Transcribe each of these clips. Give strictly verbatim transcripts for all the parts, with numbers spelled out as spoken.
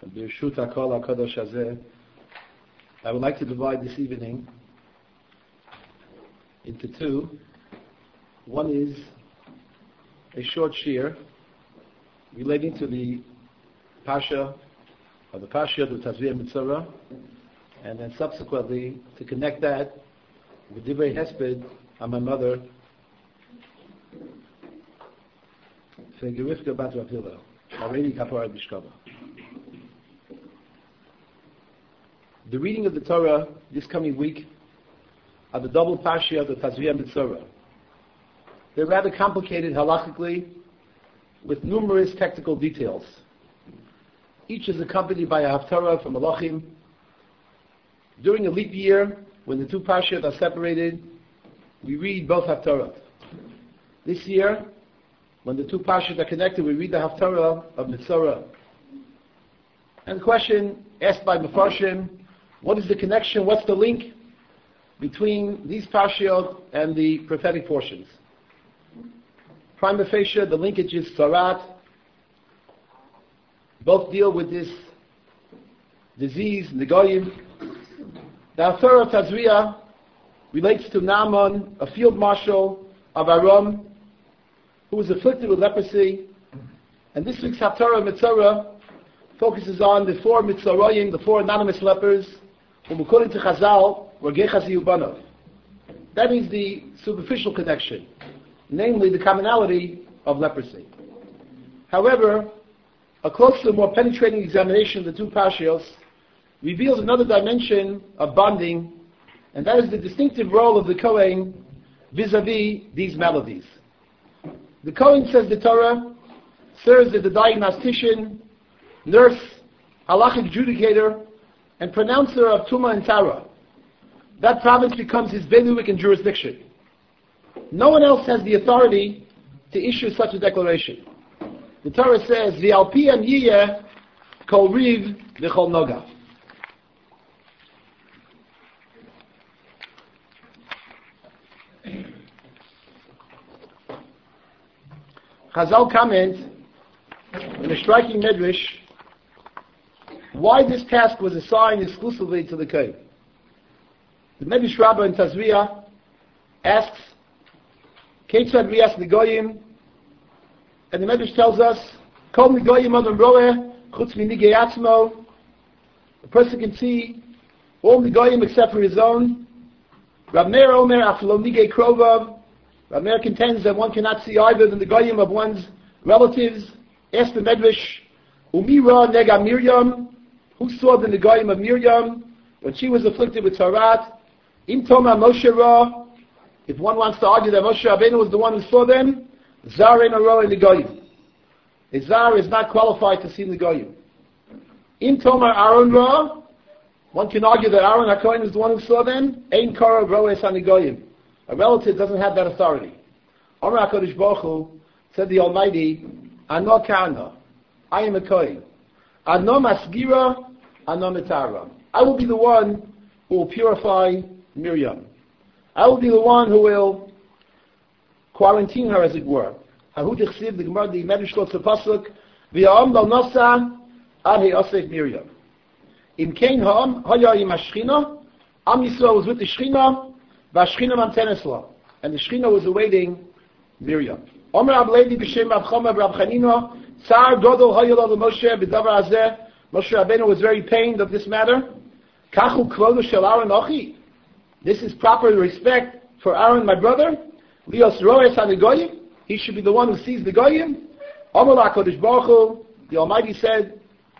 B'Reshut HaKol HaKadosh Hazeh, I would like to divide this evening into two. One is a short shir relating to the Pasha, or the Pasha of Tazria Mitzvah, and then subsequently to connect that with Divrei Hesped on my mother, Gerifka Bat Rav Hillel, Haredi Kapara Bishkava. The reading of the Torah this coming week are the double Pasha of the Tazria Mitzvah. They're rather complicated halachically, with numerous technical details. Each is accompanied by a haftarah from Malachim. During a leap year, when the two Pashas are separated, we read both haftarahs. This year, when the two Pashas are connected, we read the haftarah of Mitzorah. And the question asked by Mefarshim, what is the connection, what's the link between these Pashas and the prophetic portions? Prima facie, the linkage is Sarat. Both deal with this disease, Negoyim. The Haftarah of Tazria relates to Naaman, a field marshal of Aram, who was afflicted with leprosy. And this week's Haftarah of Mitzorah focuses on the four Mitzorayim, the four anonymous lepers, whom according to Chazal were Gechazi Ubanov. That is the superficial connection, namely the commonality of leprosy. However, a closer, more penetrating examination of the two Pashas reveals another dimension of bonding, and that is the distinctive role of the Kohen vis-a-vis these melodies. The Kohen, says the Torah, serves as the diagnostician, nurse, halachic adjudicator, and pronouncer of Tuma and Tara. That province becomes his bailiwick and jurisdiction. No one else has the authority to issue such a declaration. The Torah says, "V'al piyam yiyeh kol riv v'chol noga." Chazal comment in a striking medrash why this task was assigned exclusively to the Kohen. The Medrash Rabbah in Tazria asks, Keitzad Rias Negoyim, and the Medrash tells us, Kol Negoyim Adam Roeh, Chutz Minigei Atzmo. A person can see all Negoyim except for his own. Rav Meir Omer Aflo Nigei Krovav. Rav Meir contends that one cannot see either the Negoyim of one's relatives. Ask the Medrash, Umira Nega Miriam, who saw the Negoyim of Miriam when she was afflicted with Tarat? Im Toma Moshe Ra, if one wants to argue that Moshe Rabbeinu was the one who saw them, Zar Ein Aro Negoyim. A Zar is not qualified to see Negoyim. Im Toma Aaron Ra, one can argue that Aaron HaKohen is the one who saw them. Ein Kara Roes HaNegoyim. A relative doesn't have that authority. Amar HaKadosh Baruch Hu, said the Almighty, Ano Kana, I am a Kohen. Ano Masgira, Ano Metara. I will be the one who will purify Miriam. I will be the one who will quarantine her, as it were. Hahu Dichsiv, the Gemara, the Medrash quotes the pasuk, V'ya'am lo nosa ad he'osef Miriam. In Kain ha'am haya im ha'shchina, Am Yisrael was with the Shechina, v'ha'shchina mamtenes lo, and the Shechina was awaiting Miriam. Omer Ableidi b'shem Rav Chama Rav Chanina, Tsar Godol haya lo Moshe b'davar hazeh. Moshe Rabbeinu was very pained of this matter. Kachu kvodo shel Aaron ochi. This is proper respect for Aaron, my brother. Lios roes hanegoyim. He should be the one who sees the goyim. Amar HaKadosh Baruch Hu, the Almighty said,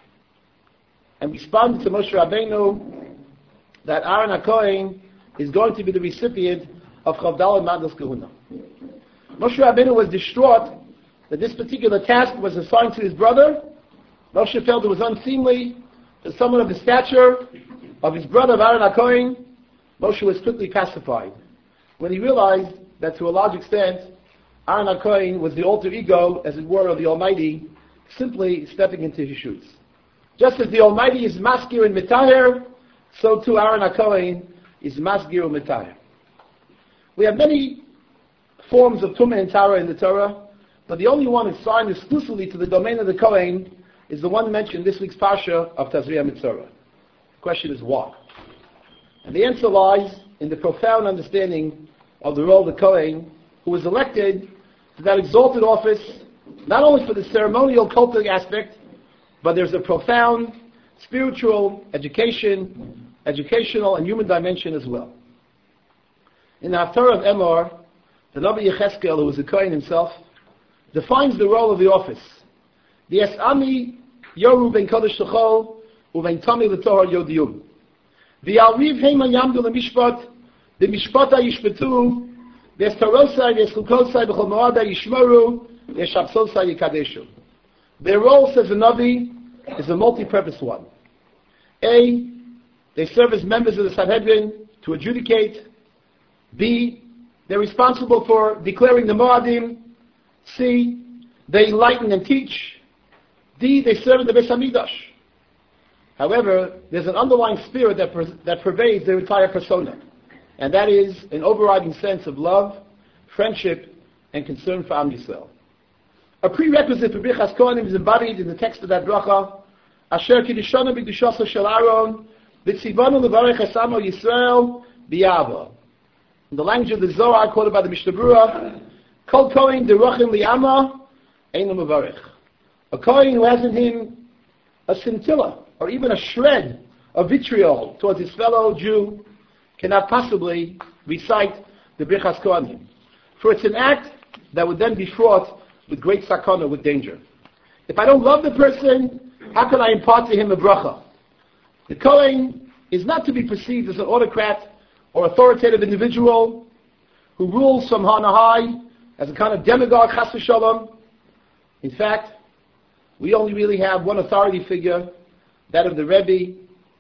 and responded to Moshe Rabbeinu that Aaron HaKohen is going to be the recipient of Chavdal and Mados Kahuna. Moshe Rabbeinu was distraught that this particular task was assigned to his brother. Moshe felt it was unseemly that someone of the stature of his brother Aaron HaKohen. Moshe was quickly pacified when he realized that to a large extent Aaron HaKohen was the alter ego, as it were, of the Almighty, simply stepping into his shoes. Just as the Almighty is maskir and mitaher, so too Aaron HaKohen is maskir and mitaher. We have many forms of tumah and tara in the Torah, but the only one assigned exclusively to the domain of the Kohen is the one mentioned in this week's Parsha of Tazria Mitzorah. The question is why? And the answer lies in the profound understanding of the role of the Kohen, who was elected to that exalted office, not only for the ceremonial cultic aspect, but there's a profound spiritual, education, educational, and human dimension as well. In the Haftarah of Emor, the Navi Yecheskel, who was a Kohen himself, defines the role of the office. The Es'ami Yoru ben Kodesh L'chol uven Tami L'Torah Yodiyum. The Alriv Heima Yamdu L'Mishpat, the Mishpata Yishpetu, the Estarosai, the Eschukosai, the Chomoada Yishmoru, the Shabsosai Yikadeshu. Their role, says the Navi, is a multi-purpose one. A, they serve as members of the Sanhedrin to adjudicate. B, they're responsible for declaring the Moadim. C, they enlighten and teach. D, they serve in the Beis HaMikdash. However, there's an underlying spirit that, per- that pervades their entire persona, and that is an overriding sense of love, friendship, and concern for Am Yisrael. A prerequisite for Birchas Kohanim is embodied in the text of that bracha, Asher Kiddushanu B'Kedushaso Shel Aaron, V'tzivanu Levarech Es Amo Yisrael B'Yava. In the language of the Zohar, quoted by the Mishnah Berurah, Kol Kohen Derachim Li'ama Eino Mevarech. A Kohen who has in him a scintilla, or even a shred of vitriol towards his fellow Jew, cannot possibly recite the Birchas Kohanim. For it's an act that would then be fraught with great sakana, with danger. If I don't love the person, how can I impart to him a bracha? The Kohen is not to be perceived as an autocrat or authoritative individual who rules from on high as a kind of demagogue, chas v'shalom. In fact, we only really have one authority figure, that of the Rebbe.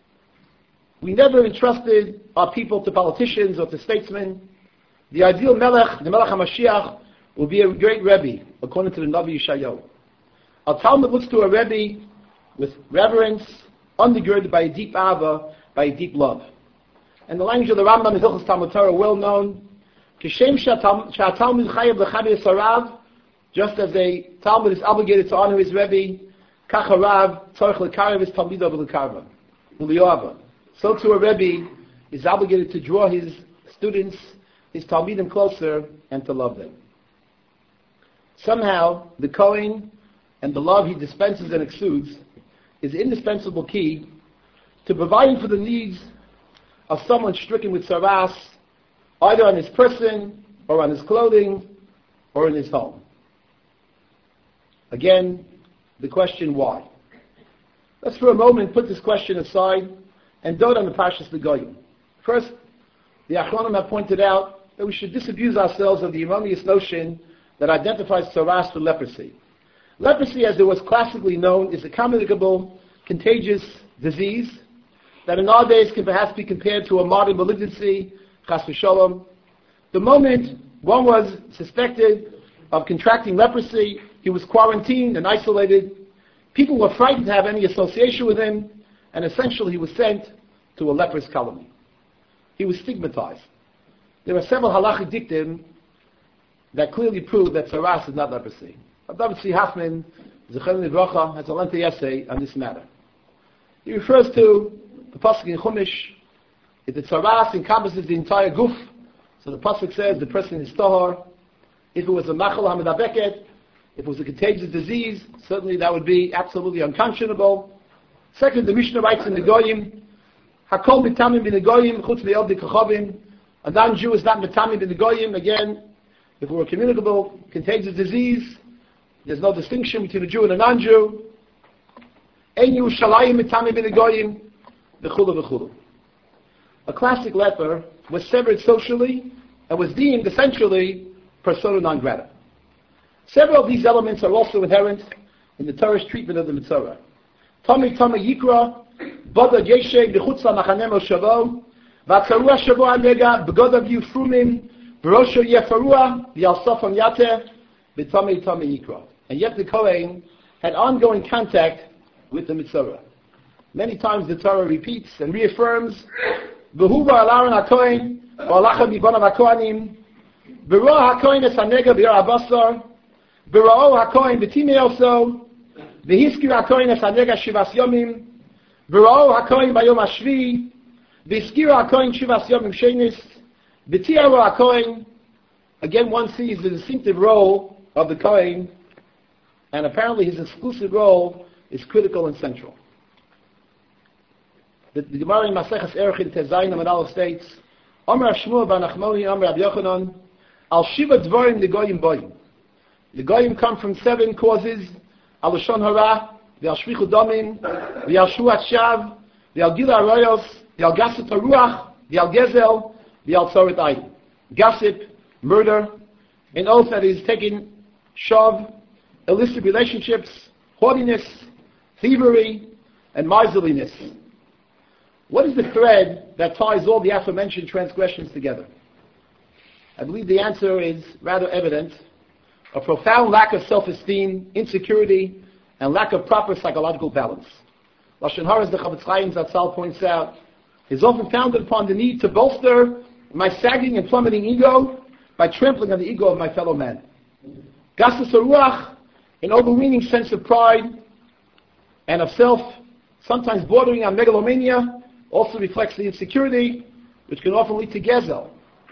We never entrusted our people to politicians or to statesmen. The ideal Melech, the Melech HaMashiach, will be a great Rebbe, according to the Navi Yeshayahu. Our Talmud looks to a Rebbe with reverence, undergirded by a deep ava, by a deep love. And the language of the Rambam in Hilchos Talmud Torah, well known, Kishem Sha'atalmud Chayav L'Chavi Yisarav, just as a Talmud is obligated to honor his Rebbe, Kach HaRav Tzorech L'Karev His Talmidav L'Karva, L'Yoava. So too a Rebbe is obligated to draw his students, his Talmidim closer, and to love them. Somehow, the Kohen and the love he dispenses and exudes is an indispensable key to providing for the needs of someone stricken with saras, either on his person, or on his clothing, or in his home. Again, the question why. Let's for a moment put this question aside and dote on the Parshas Negoyim. First, the Achronim have pointed out that we should disabuse ourselves of the erroneous notion that identifies saras with leprosy. Leprosy, as it was classically known, is a communicable, contagious disease that in our days can perhaps be compared to a modern malignancy, chas v'sholom. The moment one was suspected of contracting leprosy, he was quarantined and isolated. People were frightened to have any association with him, and essentially he was sent to a leprous colony. He was stigmatized. There are several halachic dictum that clearly prove that saras is not leprosy. David C. Hoffman, Zechariah Livracha, has a lengthy essay on this matter. He refers to the pasuk in Chumash, if the saras encompasses the entire guf, so the pasuk says the person is tahor. If it was a machal hamedabeket, if it was a contagious disease, certainly that would be absolutely unconscionable. Second, the Mishnah writes in the Goyim, Hakol mitamim bin the Goyim, chutz li'od kachavim. A non-Jew is not mitamim bin the Goyim. Again, if it were a communicable, contagious disease, there's no distinction between a Jew and a non-Jew. Ein Yerushalayim mitamim bin the Goyim, v'chulu v'chulu. A classic leper was severed socially and was deemed essentially persona non grata. Several of these elements are also inherent in the Torah's treatment of the Mitzorah. Tomei Tomei Yikra, Boda Yeshe, B'chutza Machanem Oshavo, V'atzarua Shavo Amega, B'godav Yufrumim, B'rosho Yefarua, V'yalsofam Yate, B'tomei Tomei Yikra. And yet the Kohen had ongoing contact with the Mitzorah. Many times the Torah repeats and reaffirms, V'huva Al-Aaron HaKohen, V'alacha B'bonav HaKohanim, V'roa HaKohen Es HaNega B'yor HaBasar, V'ra'o HaKohen V'timei Oso, V'hiskir HaKohen es hanega shivas yomim, v'ra'o HaKohen bayom hashvi, v'hiskir HaKohen shivas yomim shenis, v'tiyaru HaKohen. Again, one sees the distinctive role of the Kohen, and apparently his exclusive role is critical and central. The, the Gemara in Maseches Erechim Tezayin Amanal states, Omer Shmuel bar Nachmoni, Omer Rabbi Yochanan, Al Shiva Dvorim the Goyim Boyim. The Goyim come from seven causes: Al Lashon Hara, the Al Shvichu Domim, the Al Shuat Shav, the Al Gila Arayos, the Al Gasset Haruach, the Al Gezel, the Al Tzoret Ayin. Gossip, murder, an oath that is taken, shav, illicit relationships, haughtiness, thievery, and miserliness. What is the thread that ties all the aforementioned transgressions together? I believe the answer is rather evident: a profound lack of self-esteem, insecurity, and lack of proper psychological balance. Lashon Hara, as the Chavetz Chaim Zatzal points out, is often founded upon the need to bolster my sagging and plummeting ego by trampling on the ego of my fellow man. Gassus Haruach, an overweening sense of pride and of self, sometimes bordering on megalomania, also reflects the insecurity, which can often lead to gezel.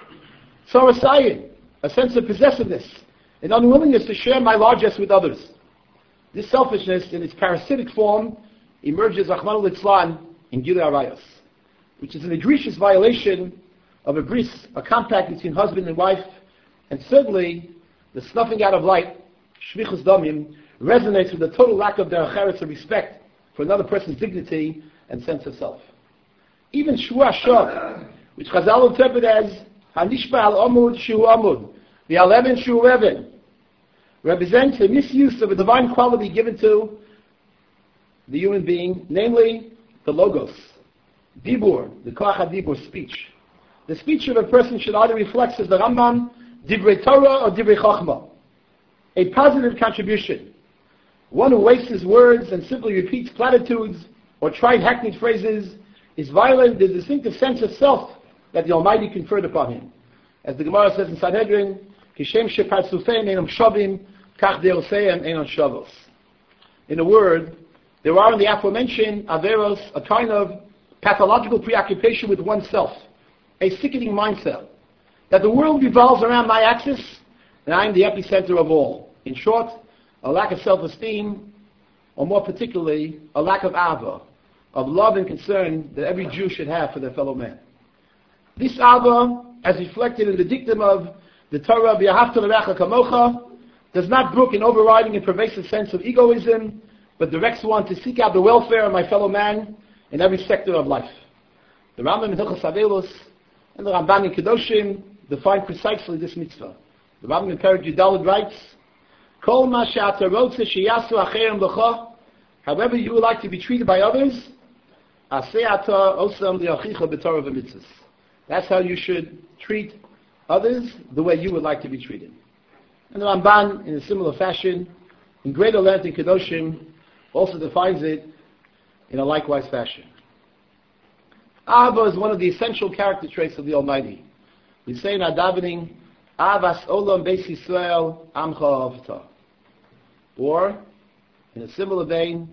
Sarasayin, a sense of possessiveness, an unwillingness to share my largesse with others. This selfishness, in its parasitic form, emerges, Rachmana litzlan, in Gilui Arayos, which is an egregious violation of a bris, a compact between husband and wife, and certainly the snuffing out of light, shvichus damim, resonates with the total lack of derech eretz of respect for another person's dignity and sense of self. Even Shua Shav, which Chazal interpret as Hanishba al Amud Shu Amud, the Eleven Shu Eleven, represents the misuse of a divine quality given to the human being, namely the logos, dibur, the koach hadibur, speech. The speech of a person should either reflect, as the Rambam, divrei Torah or divrei Chachma, a positive contribution. One who wastes his words and simply repeats platitudes or tried hackneyed phrases is violating the distinctive sense of self that the Almighty conferred upon him. As the Gemara says in Sanhedrin, Kishem sheparzufeim einam shavim, kach deoseim einam shavos. In a word, there are in the aforementioned averos a kind of pathological preoccupation with oneself, a sickening mindset, that the world revolves around my axis and I am the epicenter of all. In short, a lack of self-esteem, or more particularly, a lack of ava, of love and concern that every Jew should have for their fellow man. This ava, as reflected in the dictum of the Torah, V'ahavta l'reacha kamocha, does not brook an overriding and pervasive sense of egoism, but directs one to seek out the welfare of my fellow man in every sector of life. The Rambam in Hilchos Avelos and the Ramban in Kedoshim define precisely this mitzvah. The Rambam in Perek Yudalid writes, Kol ma she'ata rotze sheyasu acherim l'cha, however you would like to be treated by others, aseh ata osam li'achicha b'torah v'mitzvos. That's how you should treat others, the way you would like to be treated. And the Ramban, in a similar fashion, in greater length in Kedoshim, also defines it in a likewise fashion. Ahava is one of the essential character traits of the Almighty. We say in our davening, Avas olam beis Yisrael amcha avta. Or, in a similar vein,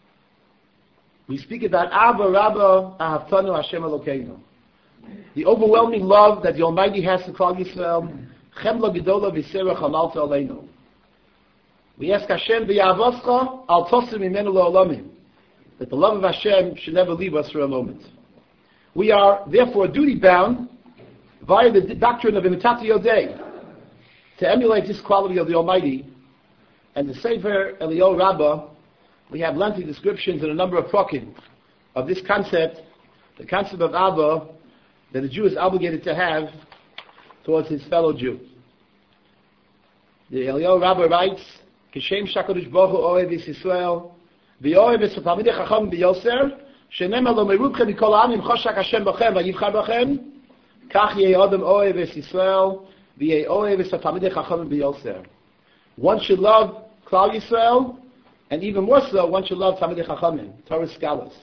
we speak about Ava Rabba Ahavtanu Hashem Elokeinu. The overwhelming love that the Almighty has for Klal Yisrael, Chemla Gedola V'Serach Hamalta Aleinu. We ask Hashem v'yavoscha al tosim imenu la'olamim, that the love of Hashem should never leave us for a moment. We are therefore duty bound via the doctrine of imitat yodei to emulate this quality of the Almighty. And the Sefer Eliyahu Rabbah, we have lengthy descriptions in a number of prokim of this concept, the concept of Abba that a Jew is obligated to have towards his fellow Jew. The Eliyahu Rabbah writes, Kishem Shakadosh Baruch Hu Ohev Yisrael, V'Ohev Esatamidei Chacham B'Yoser, Shenemar Lo Merubchem Mikol Ha'amim Choshak Hashem B'Chem V'Yivchar B'Chem, Kach Yeh Adam Ohev Yisrael, V'Yeh Ohev Esatamidei Chacham B'Yoser. One should love Klal Yisrael, and even more so, one should love Talmidei Chachamim, Torah scholars.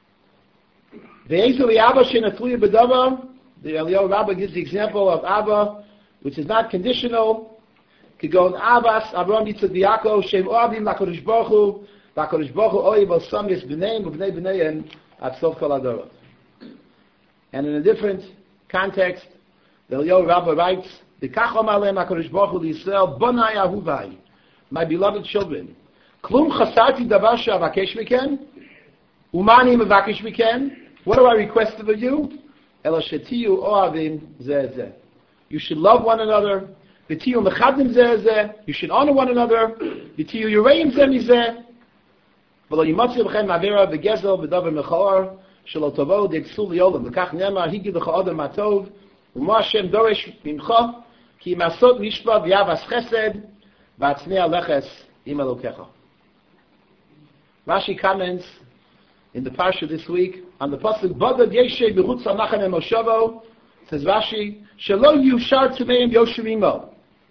Ve'ezu li'Abba she'natluya b'davar, the Eliyahu Rabbah gives the example of Abba, which is not conditional. Kigon Abbas, Avraham Yitzchak Yaakov, Shem Oavim LaKadosh Baruch Hu, V'HaKadosh Baruch Hu oyev osam yes b'neim u'b'nei b'neihem ad sof kol hadorot. And in a different context, the Eliyahu Rabbah writes, V'kach omar lehem HaKadosh Baruch Hu l'Yisrael, bonai ahuvai, my beloved children, klum chasarti davar she'avakesh miken, umani mevakesh miken, what do I request of you? Ela shetiyu ohavim zeh zeh. You should love one another. V'tiyu mechadim zeh zeh. You should honor one another. V'tiyu yireim zeh mizeh. V'lo yimotzi b'chem avera v'gezel v'davar mechor shelo tovo de'ksul li'olam. V'kach nemar higi l'cha adam matov u'mo Hashem doresh mimcha ki masot mishpat v'yavas chesed v'atznei aleches im elokecha. Rashi comments in the parsha this week on the pasuk Badad Yeshe b'chutz ha'machane Moshevo, says Rashi, Shelo yushar tmeim yoshivimo.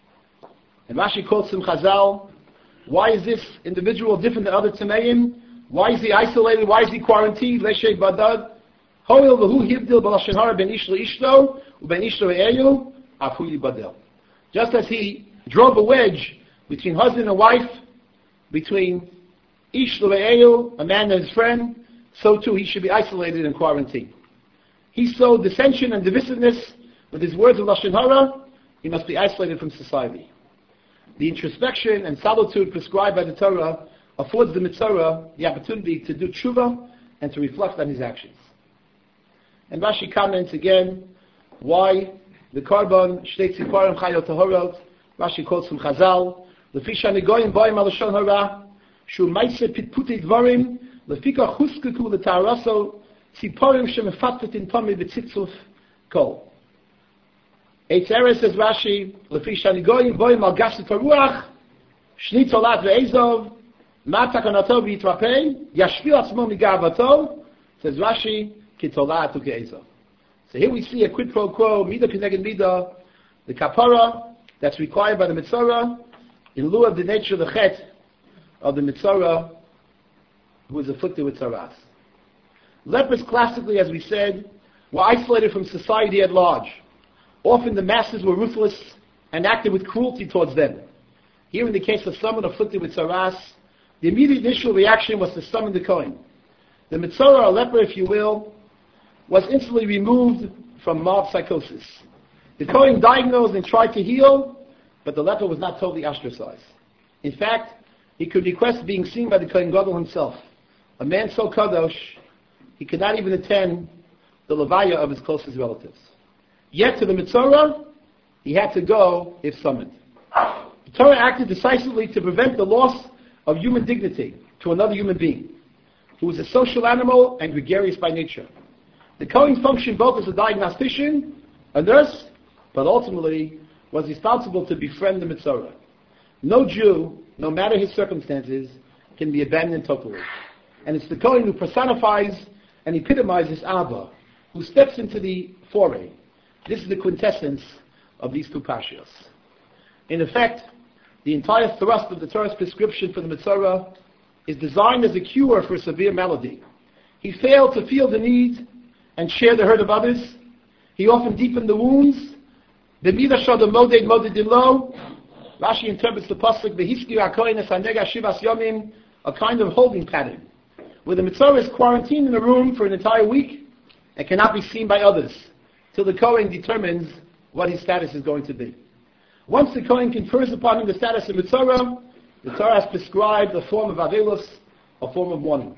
And Rashi quotes from Chazal, why is this individual different than other tmeim? Why is he isolated? Why is he quarantined? Leshe badad. Hoil v'hu hibdil b'lashon hara ben ish le'ishto u'ben ish le'eyu afu yibadel. Just as he drove a wedge between husband and wife, between ish le'eyu, a man and his friend, so too he should be isolated and quarantined. He sowed dissension and divisiveness with his words of lashon hara. He must be isolated from society. The introspection and solitude prescribed by the Torah affords the mitzvah the opportunity to do tshuva and to reflect on his actions. And Rashi comments again why the korban shtei tziporim chayot tahorot. Rashi quotes from Chazal, "Lefi shanigoyim boim al lashon hara, shu ma'aseh pitputei dvarim, lefika chuskaku letaraso tziporim shemefatvetin tomi b'tzitzuf kol." Eitzeres says Rashi, "Lefi shanigoyim boim al gasit haruach, shni tolat ve'ezov, ma takanato v'yitrapei, yashvil atzmo migavato." Says Rashi, "Ki tolat u'ke'ezov." So here we see a quid pro quo, mida pineged mida, the kapara that's required by the mitzvah in lieu of the nature of the chet of the mitzvah who is afflicted with tzaras. Lepers classically, as we said, were isolated from society at large. Often the masses were ruthless and acted with cruelty towards them. Here in the case of someone afflicted with tzaras, the immediate initial reaction was to summon the Kohen. The mitzvah, or leper if you will, was instantly removed from mob psychosis. The Kohen diagnosed and tried to heal, but the leper was not totally ostracized. In fact, he could request being seen by the Kohen Gadol himself, a man so kadosh, he could not even attend the levaya of his closest relatives. Yet to the mitzvah, he had to go if summoned. The Torah acted decisively to prevent the loss of human dignity to another human being, who was a social animal and gregarious by nature. The Kohen functioned both as a diagnostician, a nurse, but ultimately was responsible to befriend the mitzvah. No Jew, no matter his circumstances, can be abandoned totally. And it's the Kohen who personifies and epitomizes Abba, who steps into the foray. This is the quintessence of these two parshios. In effect, the entire thrust of the Torah's prescription for the mitzvah is designed as a cure for a severe malady. He failed to feel the need and share the hurt of others. He often deepened the wounds. B'midah shada moded moded lo. Rashi interprets the pasuk v'hiskir hakohen es hanega shivas yomim, a kind of holding pattern, where the mitzvah is quarantined in a room for an entire week and cannot be seen by others, till the Kohen determines what his status is going to be. Once the Kohen confers upon him the status of mitzvah, the Torah has prescribed a form of avelus, a form of mourning.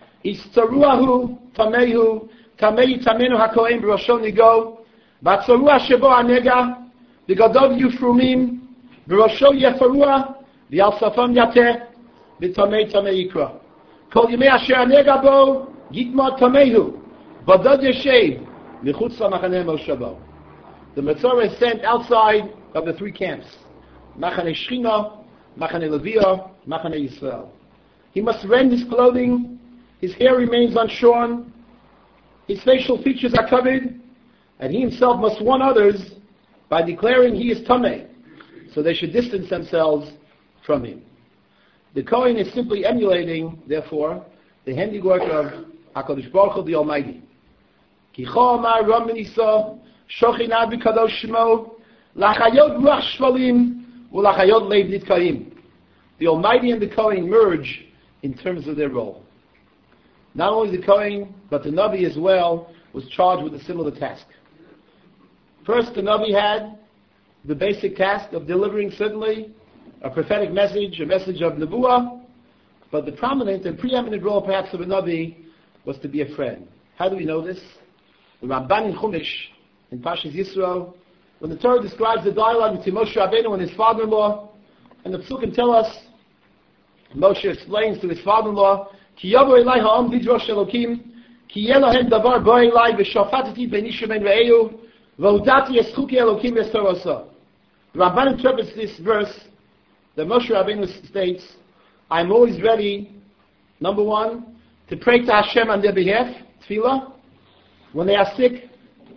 Istaruahu tamehu tamei tamenu hakohen b'rosho nigo v'atzarua shebo anega v'gadov yufrumim b'rosho yefarua v'al safam yateh v'tamei tamei yikra kol yimei asher anega bo gitma tamehu v'adad yeshev v'chutz lamachaneh moshavo. The mitzvah is sent outside of the three camps, Machane Shechina, Machane Levia, Machane Yisrael. He must rend his clothing, his hair remains unshorn, his facial features are covered, and he himself must warn others by declaring he is Tameh, so they should distance themselves from him. The Kohen is simply emulating, therefore, the handiwork of HaKadosh Baruch Hu, the Almighty. Ki cho amar ram v'nisa, shochina v'kadosh shmo, lachayot ruach shvalim, u'lachayot lev nitkaim. The Almighty and the Kohen merge in terms of their role. Not only the Kohen, but the Navi as well was charged with a similar task. First, the Navi had the basic task of delivering certainly a prophetic message, a message of Nebuah, but the prominent and preeminent role perhaps of a Navi was to be a friend. How do we know this? The Ramban in Chumash, in Pashas Yisro, when the Torah describes the dialogue between Moshe Rabbeinu and his father-in-law, and the Psukim tell us, Moshe explains to his father-in-law, Ki yavo elai ha'am lidrosh Elokim, ki yeh lohem davar bo elai v'shafatati ben ish u'ben re'ehu, v'hudati es chuki Elokim es Torah. The Ramban interprets this verse that Moshe Rabbeinu states, I'm always ready, number one, to pray to Hashem on their behalf, tefillah. When they are sick,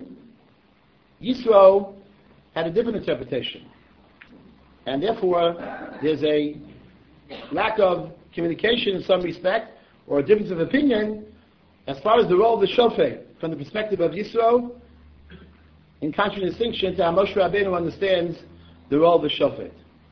Yisro had a different interpretation. And therefore, there's a lack of communication in some respect, or a difference of opinion, as far as the role of the shofet, from the perspective of Yisro, in contradistinction to how Moshe Rabbeinu understands the role of the shofet.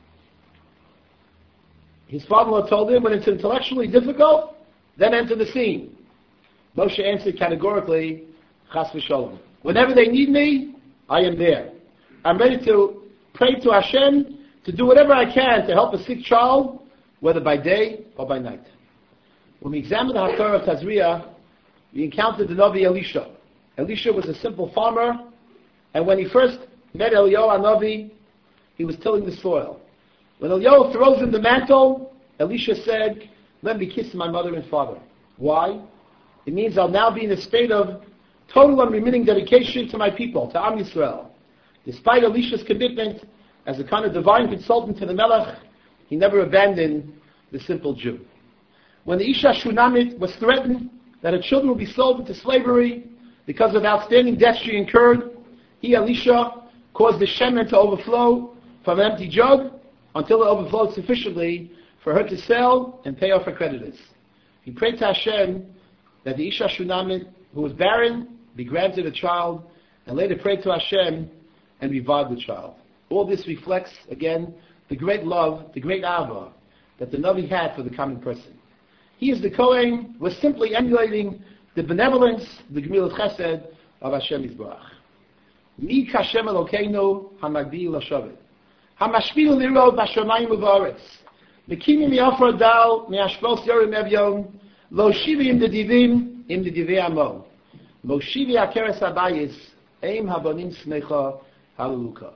His father-in-law told him, when it's intellectually difficult, then enter the scene. Moshe answered categorically, Chas v'sholom. Whenever they need me, I am there. I'm ready to pray to Hashem to do whatever I can to help a sick child, whether by day or by night. When we examine the Haftarah of Tazria, we encountered the Navi Elisha. Elisha was a simple farmer, and when he first met Eliyahu Hanavi, he was tilling the soil. When Eliyahu throws him the mantle, Elisha said, let me kiss my mother and father. Why? It means I'll now be in a state of total unremitting dedication to my people, to Am Yisrael. Despite Elisha's commitment as a kind of divine consultant to the Melech, he never abandoned the simple Jew. When the Isha Shunamit was threatened that her children would be sold into slavery because of outstanding debts she incurred, he, Elisha, caused the shemen to overflow from an empty jug until it overflowed sufficiently for her to sell and pay off her creditors. He prayed to Hashem that the Isha Shunamit, who was barren, be granted a child, and later prayed to Hashem and revived the child. All this reflects, again, the great love, the great Ava that the Navi had for the common person. He is the Kohen, was simply emulating the benevolence, the Gemilut Chesed of Hashem Yisbarach. Mi kashem Elokeinu hamagdi l'shavet. Hamashpil lirod b'shamayim u'v'aretz. Mekimi mi'afra dal mi'ashpos yorim evyon. Lo shivi im dedivim im dedivei amo. Lo shivi akeres abayis eim havonim smecha hallelujah.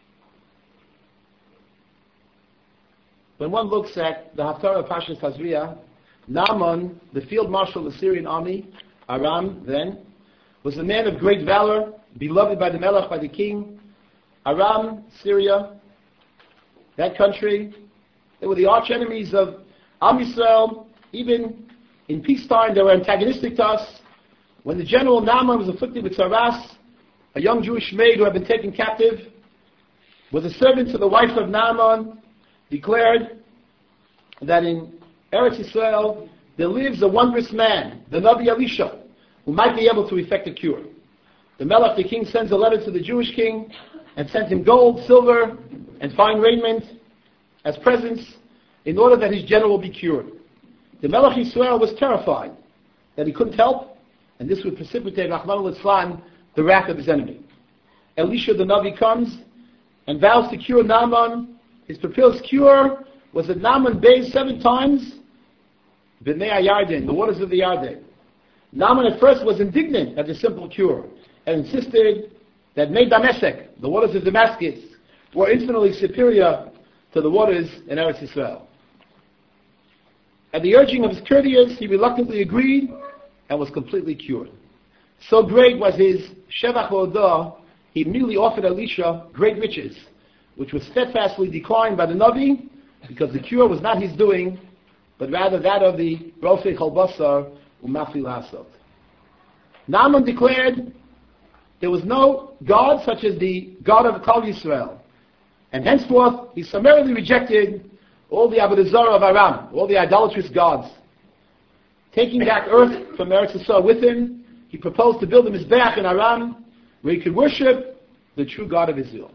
When one looks at the Haftarah of Pashas Tazria, Naaman, the field marshal of the Syrian army, Aram then, was a man of great valor, beloved by the Melech, by the king. Aram, Syria, that country, they were the arch enemies of Am Yisrael. Even in peacetime, they were antagonistic to us. When the general Naaman was afflicted with Saras, a young Jewish maid who had been taken captive, was a servant to the wife of Naaman, declared that in Eretz Yisrael there lives a wondrous man, the Navi Elisha, who might be able to effect a cure. The Melech, the king, sends a letter to the Jewish king and sends him gold, silver, and fine raiment as presents in order that his general will be cured. The Melech Yisrael was terrified that he couldn't help, and this would precipitate, Rahman al-Islam, the wrath of his enemy. Elisha the Navi comes and vows to cure Naaman. His proposed cure was that Naaman bathed seven times B'nei Yarden, the waters of the Yarden. Naaman at first was indignant at the simple cure and insisted that Mei Dameshek, the waters of Damascus, were infinitely superior to the waters in Eretz Yisrael. At the urging of his courtiers, he reluctantly agreed and was completely cured. So great was his Shevach V'odah, he immediately offered Elisha great riches, which was steadfastly declined by the Navi, because the cure was not his doing, but rather that of the Rofei Chol Basar U'Mafli L'Asot. Naaman declared there was no God such as the God of Klal Yisrael, and henceforth he summarily rejected all the Avodah Zarah of Aram, all the idolatrous gods. Taking back earth from Eretz Yisrael with him, he proposed to build a Mizbeach in Aram, where he could worship the true God of Israel.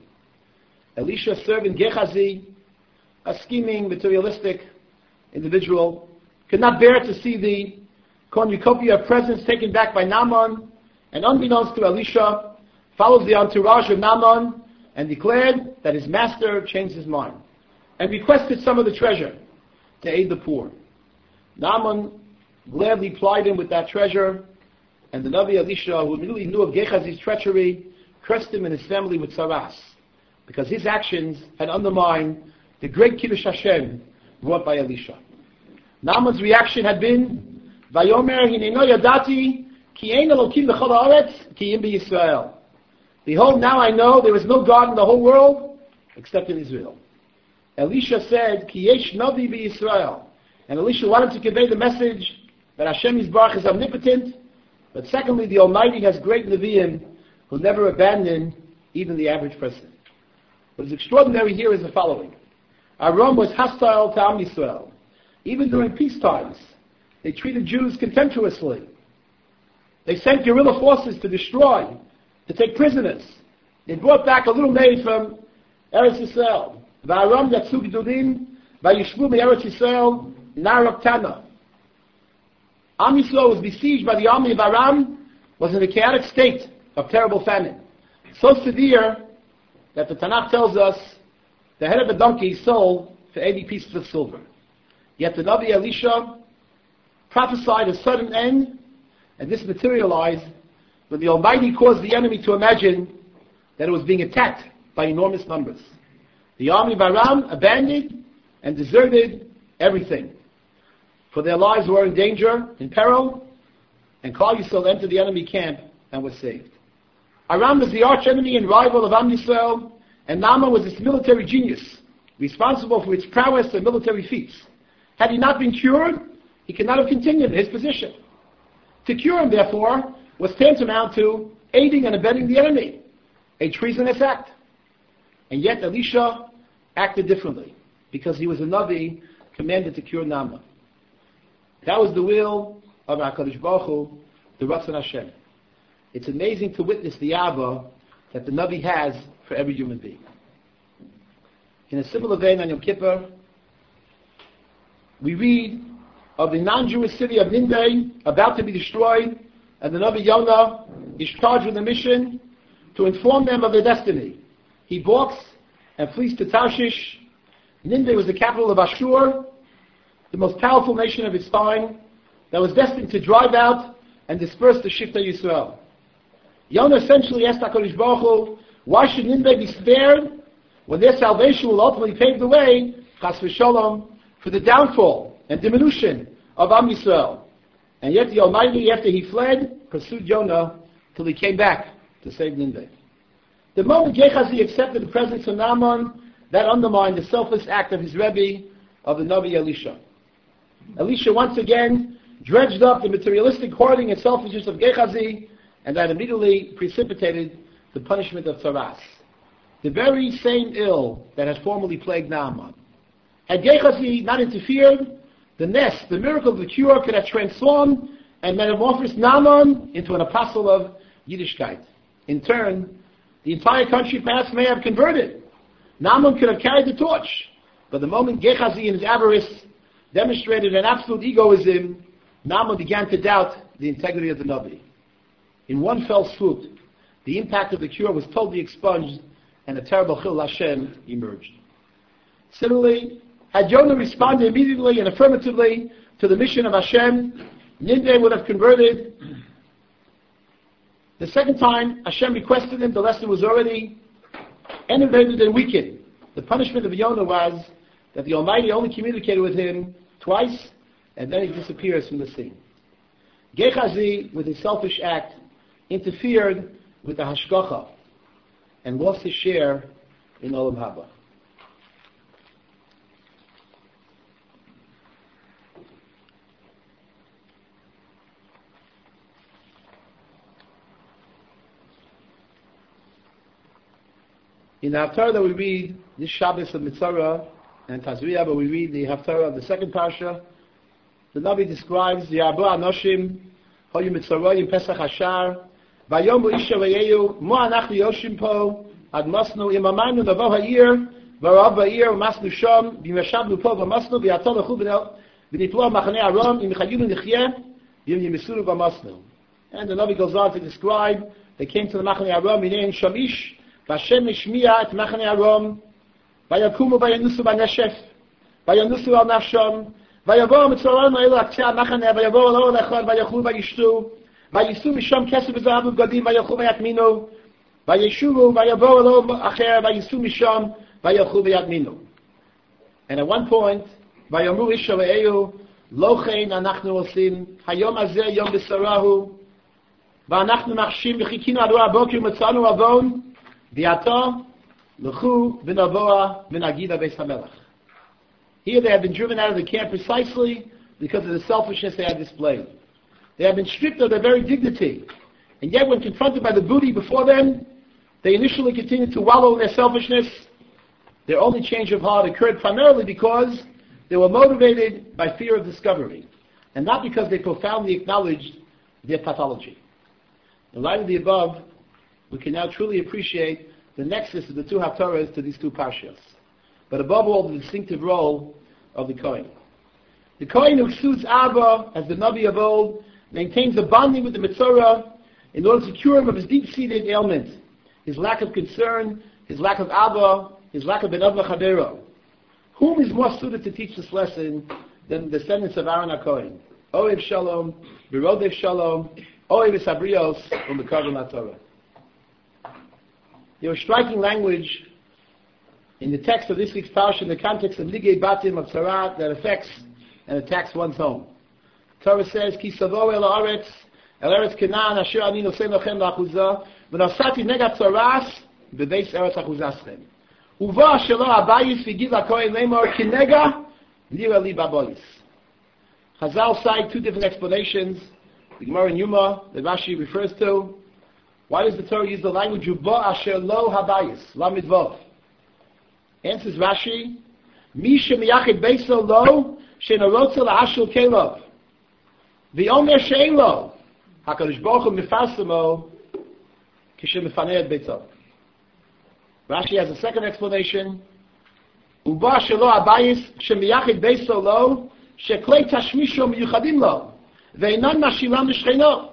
Elisha served in Gehazi, a scheming, materialistic individual could not bear to see the cornucopia of presents taken back by Naaman, and unbeknownst to Elisha, followed the entourage of Naaman and declared that his master changed his mind and requested some of the treasure to aid the poor. Naaman gladly plied him with that treasure, and the Navi Elisha, who immediately knew of Gehazi's treachery, cursed him and his family with saras, because his actions had undermined the great Kiddush Hashem brought by Elisha. Naaman's reaction had been, Vayomer hineno yadati ki ein Elokim b'chol haaretz ki im b'Yisrael. Behold, now I know there is no God in the whole world except in Israel. Elisha said, Ki yesh navi b'Yisrael. And Elisha wanted to convey the message that Hashem Yisbarach is omnipotent, but secondly, the Almighty has great Nevi'im who never abandon even the average person. What is extraordinary here is the following. Aram was hostile to Am Yisrael. Even during peace times, they treated Jews contemptuously. They sent guerrilla forces to destroy, to take prisoners. They brought back a little maid from Eretz Yisrael. Va'aram yatsu gedulim, va'yishvu me'Eretz Yisrael, nar Tana. Am Yisrael was besieged by the army of Aram, was in a chaotic state of terrible famine. So severe that the Tanakh tells us the head of a donkey sold for eighty pieces of silver. Yet the Navi Elisha prophesied a sudden end, and this materialized when the Almighty caused the enemy to imagine that it was being attacked by enormous numbers. The army of Aram abandoned and deserted everything, for their lives were in danger, in peril, and Klal Yisrael entered the enemy camp and was saved. Aram was the arch enemy and rival of Am Yisrael, and Naaman was its military genius, responsible for its prowess and military feats. Had he not been cured, he could not have continued in his position. To cure him, therefore, was tantamount to aiding and abetting the enemy, a treasonous act. And yet Elisha acted differently, because he was a Navi commanded to cure Naaman. That was the will of HaKadosh Baruch Hu, the Ratzon Hashem. It's amazing to witness the Abba that the Navi has for every human being. In a similar vein on Yom Kippur, we read of the non-Jewish city of Nineveh about to be destroyed, and the Navi Yonah is charged with a mission to inform them of their destiny. He balks and flees to Tarshish. Nineveh was the capital of Ashur, the most powerful nation of its time, that was destined to drive out and disperse the Shifta Yisrael. Yonah essentially asked HaKadosh Baruch Hu, why should Nineveh be spared when their salvation will ultimately pave the way, chas v'sholom, for the downfall and diminution of Am Yisrael? And yet the Almighty, after he fled, pursued Yonah till he came back to save Nineveh. The moment Gehazi accepted the presence of Naaman, that undermined the selfless act of his Rebbe, of the Navi Elisha. Elisha once again dredged up the materialistic hoarding and selfishness of Gehazi, and that immediately precipitated the punishment of Tsaras, the very same ill that had formerly plagued Naaman. Had Gehazi not interfered, the nest, the miracle of the cure, could have transformed and metamorphosed Naaman into an apostle of Yiddishkeit. In turn, the entire country perhaps may have converted. Naaman could have carried the torch, but the moment Gehazi in his avarice demonstrated an absolute egoism, Naaman began to doubt the integrity of the Navi. In one fell swoop, the impact of the cure was totally expunged, and a terrible Chil Hashem emerged. Similarly, had Yonah responded immediately and affirmatively to the mission of Hashem, Nineveh would have converted. The second time Hashem requested him, the lesson was already enervated and weakened. The punishment of Yonah was that the Almighty only communicated with him twice, and then he disappears from the scene. Gehazi, with his selfish act, interfered with the Hashgacha and lost his share in Olam Haba. In the Haftarah that we read, this Shabbos of Mitzvah and Tazriah, but we read the Haftarah of the second Parsha, the Navi describes the Arba Anoshim, Hoyu Mitzvah, Pesach Hashar, Vayomu Isha Vayeyu, Mo Anachnu Yoshim Po, Ad Masnu, Imamanu Navo Ha'ir, Varav Ha'ir, Masnu Shom, Bimeshabnu Po, Vamasnu, V'yatol Lechu V'niplo machanei aram im chayim nichyeh yim yimisuru b'masnu. And the Navi goes on to describe, they came to the machanei aram in Shamish, v'Hashem ishmiya et machanei aram, v'yakumu v'yanusu b'neshef, v'yanusu al nafsham, v'yavo mitzoron ha'elu aktzeh machanei, v'yavo al echad, v'yachlu v'yishtu, v'yisu misham kesef v'zahav v'gadim, v'yachlu v'yatminu, v'yeshuvu, v'yavo al acher, v'yisu misham, v'yachlu v'yatminu. And at one point, v'yamru isha v'eyu, lo chen anachnu osim, hayom hazeh yom b'sarahu, v'anachnu machshim v'chikinu adu abokir matzanu avon, v'yato, l'chu v'navoa v'nagida beis hamelech. Here they have been driven out of the camp precisely because of the selfishness they had displayed. They have been stripped of their very dignity. And yet when confronted by the booty before them, they initially continued to wallow in their selfishness. Their only change of heart occurred primarily because they were motivated by fear of discovery, and not because they profoundly acknowledged their pathology. In light of the above, we can now truly appreciate the nexus of the two Haftarahs to these two Parshas, but above all, the distinctive role of the Kohen. The Kohen who suits Abba, as the Navi of old, maintains a bonding with the Metzorah in order to cure him of his deep-seated ailment, his lack of concern, his lack of Abba, his lack of Benav Chavero. Whom is more suited to teach this lesson than the descendants of Aaron HaKohen? Ohev Shalom, Birodev Shalom, Ohev Esabrios, from the Karvan HaTorah. There was striking language in the text of this week's parsha in the context of Nigei Batim of Tzara that affects and attacks one's home. Torah says, Ki savo el haaretz, el eretz Canaan, asher ani nosei lochem la'achuzah, v'nosati negat tzaras, b'beis eretz achuzaschem. Uva shelo abayis v'gid la'kohen lemor kinega, nira li babolis. Chazal cite two different explanations. The Gemara in Yuma, that Rashi refers to. Why does the Torah use the language Uva asher lo habayis, la midvov? Answers Rashi, Mi shemiyachid beiso lo, she'norotza la'ashul kelov. V'omer she'en lo, HaKadosh Baruch Hu mifasemo, kishemefaneh et beitzo. Rashi has a second explanation. Uba shelo abayis shemiyachid beiso lo, sheklei tashmisho miyuchadim lo, ve'enan mashilam l'shcheino.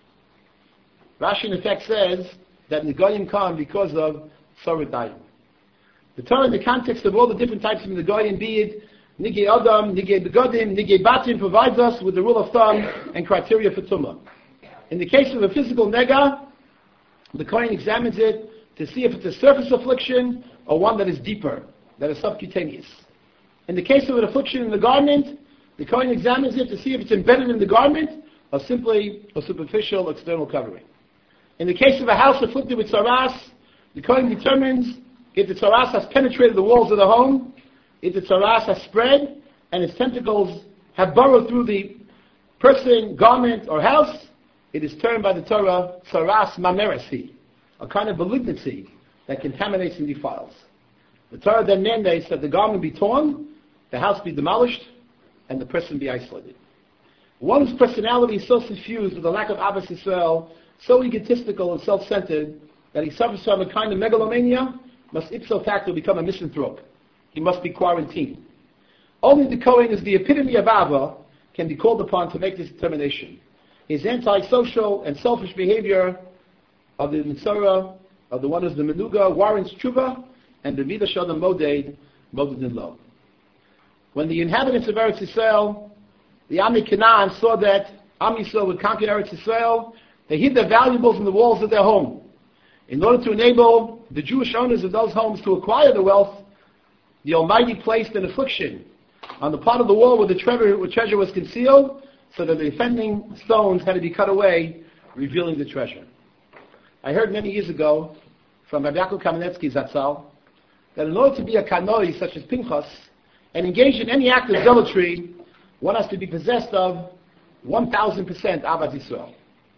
Rashi in effect says that Negoyim come because of Sorodayim. The Torah in the context of all the different types of Negoyim, be it Nigei Adam, Nigei Begodim, Nigei Batim, provides us with the rule of thumb and criteria for Tumah. In the case of a physical Nega, the Kohen examines it to see if it's a surface affliction or one that is deeper, that is subcutaneous. In the case of an affliction in the garment, the Kohen examines it to see if it's embedded in the garment or simply a superficial external covering. In the case of a house afflicted with tzaras, the Kohen determines if the tzaras has penetrated the walls of the home, if the tzaras has spread, and its tentacles have burrowed through the person, garment, or house, it is termed by the Torah tzaras mameresi, a kind of malignancy that contaminates and defiles. The Torah then mandates that the garment be torn, the house be demolished, and the person be isolated. One whose personality is so suffused with a lack of Ahavas Yisrael, so egotistical and self-centered, that he suffers from a kind of megalomania, must ipso facto become a misanthrope. He must be quarantined. Only the Kohen is the epitome of Ava, can be called upon to make this determination. His antisocial and selfish behavior of the Mitzorah, of the one who's the Menuga, warrants tshuva, and the Vida Shalom Moded, Moded in Lo. When the inhabitants of Eretz Yisrael, the Ami Canaan, saw that Am Yisrael would conquer Eretz Yisrael, they hid their valuables in the walls of their home. In order to enable the Jewish owners of those homes to acquire the wealth, the Almighty placed an affliction on the part of the wall where the treasure, where treasure was concealed, so that the offending stones had to be cut away, revealing the treasure. I heard many years ago from Rabbi Yaakov Kamenetsky Zatzal that in order to be a kanoi such as Pinchas and engage in any act of zealotry, one has to be possessed of one thousand percent Ahavas Yisrael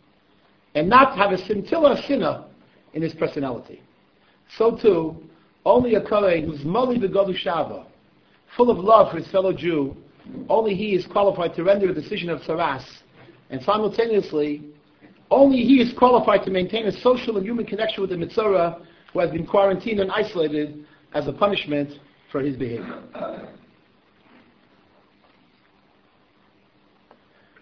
and not have a scintilla of sinner in his personality. So too, only a Kohen who's moli v'godu shava, full of love for his fellow Jew, only he is qualified to render a decision of tzaras, and simultaneously, only he is qualified to maintain a social and human connection with the Mitzorah who has been quarantined and isolated as a punishment for his behavior.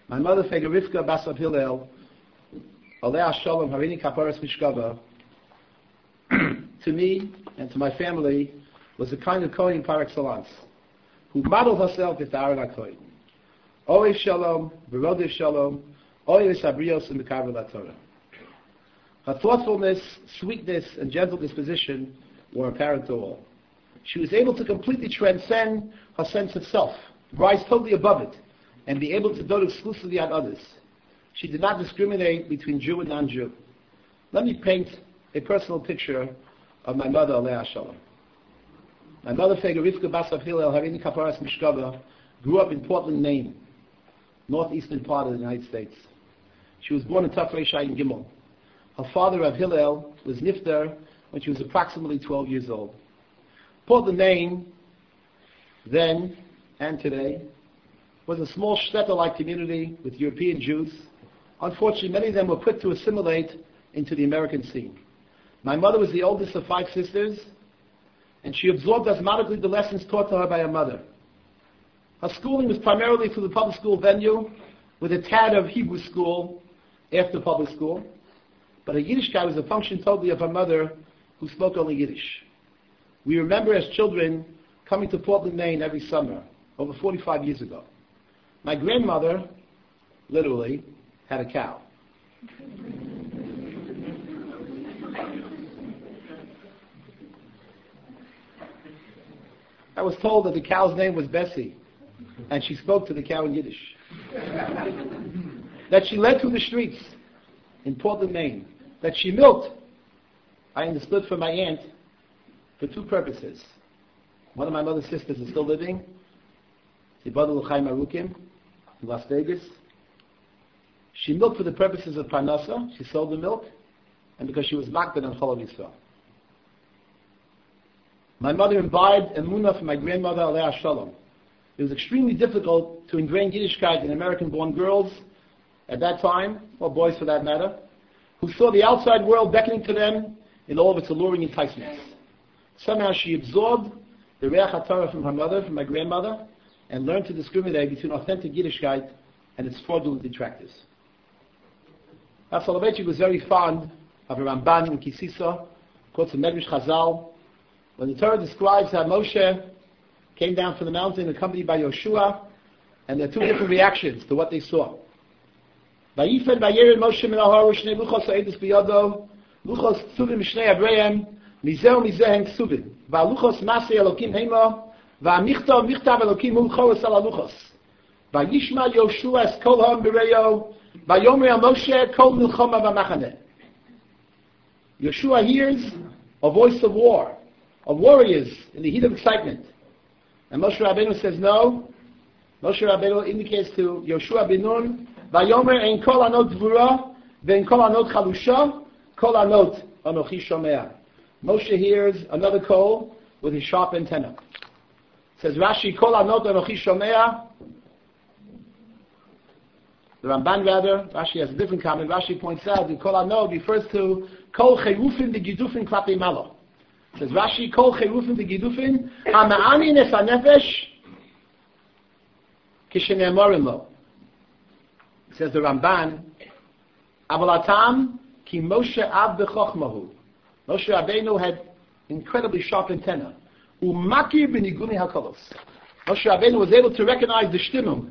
My mother, Fega Rivka Bas Rav Hillel, Alei Shalom Harini Kaparas Mishkava, to me and to my family was a kind of Kohen par excellence, who modeled herself with Aaron HaKohen. Oev Shalom, Berodev Shalom, Oev Sabrios and Mekaver LaTorah. Her thoughtfulness, sweetness, and gentle disposition were apparent to all. She was able to completely transcend her sense of self, rise totally above it, and be able to dote exclusively on others. She did not discriminate between Jew and non-Jew. Let me paint a personal picture of my mother, Alei Shalom. My mother, Fega Rivka Bas Rav Hillel, Harini Kaparas Mishkava, grew up in Portland, Maine, northeastern part of the United States. She was born in Tafrei Shayin Gimel. Her father, Rav Hillel, was nifter when she was approximately twelve years old. Portland, Maine, then and today, was a small shtetl-like community with European Jews. Unfortunately, many of them were put to assimilate into the American scene. My mother was the oldest of five sisters, and she absorbed osmotically the lessons taught to her by her mother. Her schooling was primarily through the public school venue, with a tad of Hebrew school after public school, but her Yiddishkeit was a function totally of her mother, who spoke only Yiddish. We remember as children coming to Portland, Maine every summer, over forty-five years ago. My grandmother, literally, had a cow. I was told that the cow's name was Bessie, and she spoke to the cow in Yiddish. That she led through the streets in Portland, Maine. That she milked, I understood from my aunt, for two purposes. One of my mother's sisters is still living, Tibadu L'chaim Arukim, in Las Vegas. She milked for the purposes of Parnasa. She sold the milk, and because she was makbid on Chol Yisrael. My mother imbibed emunah from my grandmother, Alei Shalom. It was extremely difficult to ingrain Yiddishkeit in American-born girls at that time, or boys for that matter, who saw the outside world beckoning to them in all of its alluring enticements. Somehow she absorbed the Reach HaTorah from her mother, from my grandmother, and learned to discriminate between authentic Yiddishkeit and its fraudulent detractors. Rav Soloveitchik was very fond of a Ramban in Kisisa, quotes a Medrash Chazal. When the Torah describes how Moshe came down from the mountain accompanied by Yoshua, and there are two different reactions to what they saw. Vayifen vayered Moshe min ha'har u'shnei luchos ha'edus biyado, luchos ksuvim mishnei Abraham, mizeh u'mizeh hen ksuvim, va'luchos masei Elokim hema, va'michtav michtav Elokim u'choros al ha'luchos. Vayishma Yoshua es kol ha'am b'reyo, vayomer al Moshe kol milchama v'machaneh. Yoshua hears a voice of war, of warriors in the heat of excitement. And Moshe Rabbeinu says no. Moshe Rabbeinu indicates to Yoshua bin Nun, Vayomer ein kol anot dvura, ve'en kol anot chalusha, kol anot anochi shomea. Moshe hears another kol with his sharp antenna. Says Rashi, kol anot anochi shomea. The Ramban rather, Rashi has a different comment. Rashi points out that kol anot refers to kol cherufim v'gidufim klapei malo. Says Rashi, kol cherufim v'gidufim ha'ma'ani nes ha'nefesh kishene'emorim lo. Says the Ramban, aval atam ki Moshe av b'chochmahu. Moshe Rabbeinu had incredibly sharp antenna. U'makir b'niguni ha'kolos. Moshe Rabbeinu was able to recognize the shtimum.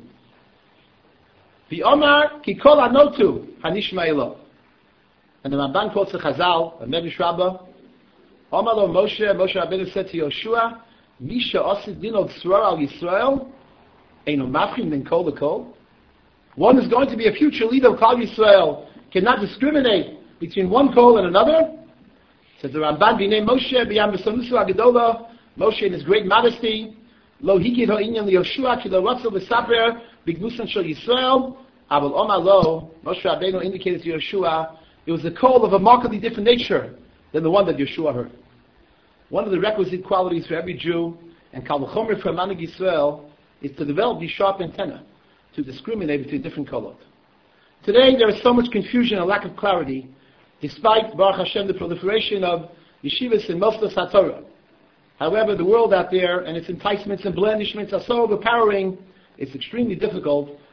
V'omar ki kol anotu hanishma elo. And the Ramban quotes the Chazal, a Medrash Rabbah. Omar lo Moshe, Moshe Rabbeinu said to Yoshua, Misha osid dino tzror al Yisrael, eino mafchim min kol l'kol. One is going to be a future leader of Klal Yisrael, cannot discriminate between one kol and another. Says the Ramban, B'nei Moshe, b'yam b'sonusu ha'gedola, Moshe in his great modesty, lo higid ha'inyan liYoshua, ki lo ratzel v'saper, b'gnusan shel Yisrael, aval omar lo, Moshe Rabbeinu indicated to Yoshua, it was a call of a markedly different nature than the one that Yeshua heard. One of the requisite qualities for every Jew, and Kal V'chomer for Manig Yisrael, is to develop these sharp antenna, to discriminate between different kolot. Today there is so much confusion and lack of clarity, despite, Baruch Hashem, the proliferation of yeshivas and Mosdos HaTorah. However, the world out there and its enticements and blandishments are so overpowering, it's extremely difficult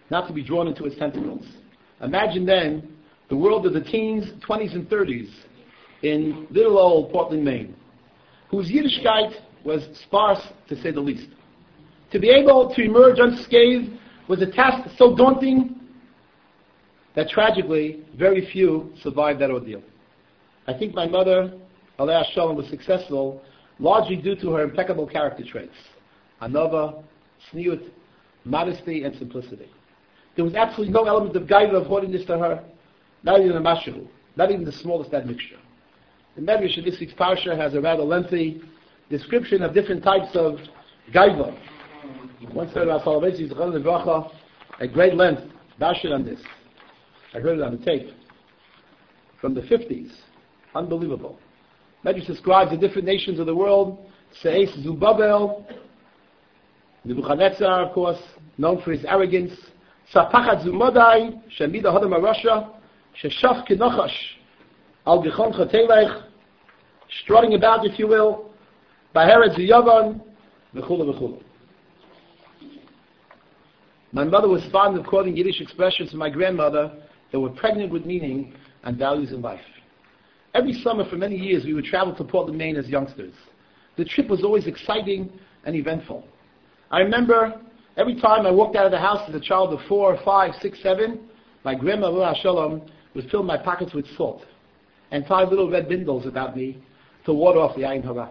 not to be drawn into its tentacles. Imagine then the world of the teens, twenties, and thirties in little old Portland, Maine, whose Yiddishkeit was sparse, to say the least. To be able to emerge unscathed was a task so daunting that tragically, very few survived that ordeal. I think my mother, Alea Shalom, was successful largely due to her impeccable character traits: anova, sniut, modesty, and simplicity. There was absolutely no element of gaiva, of haughtiness to her, not even a mashahu, not even the smallest admixture. The Medrash of this week's parsha has a rather lengthy description of different types of gaiva. Once heard about Soloveitchik's Zechron Livracha at great length, darshan on this. I heard it on the tape from the fifties. Unbelievable. Medrash describes the different nations of the world. Seis Zubabel, Nebuchadnezzar, of course, known for his arrogance. Sapachat Zumodai, Shemida Hodam Arasha, Sheshaf Kinochash, Al Gichon Chotelech, strutting about, if you will, Baheret Ziyavan, V'chula V'chula. My mother was fond of quoting Yiddish expressions from my grandmother that were pregnant with meaning and values in life. Every summer for many years we would travel to Portland, Maine as youngsters. The trip was always exciting and eventful. I remember every time I walked out of the house as a child of four, five, six, seven, my grandma, Alea Shalom, would fill my pockets with salt and tie little red bindles about me to ward off the Ayin Hara.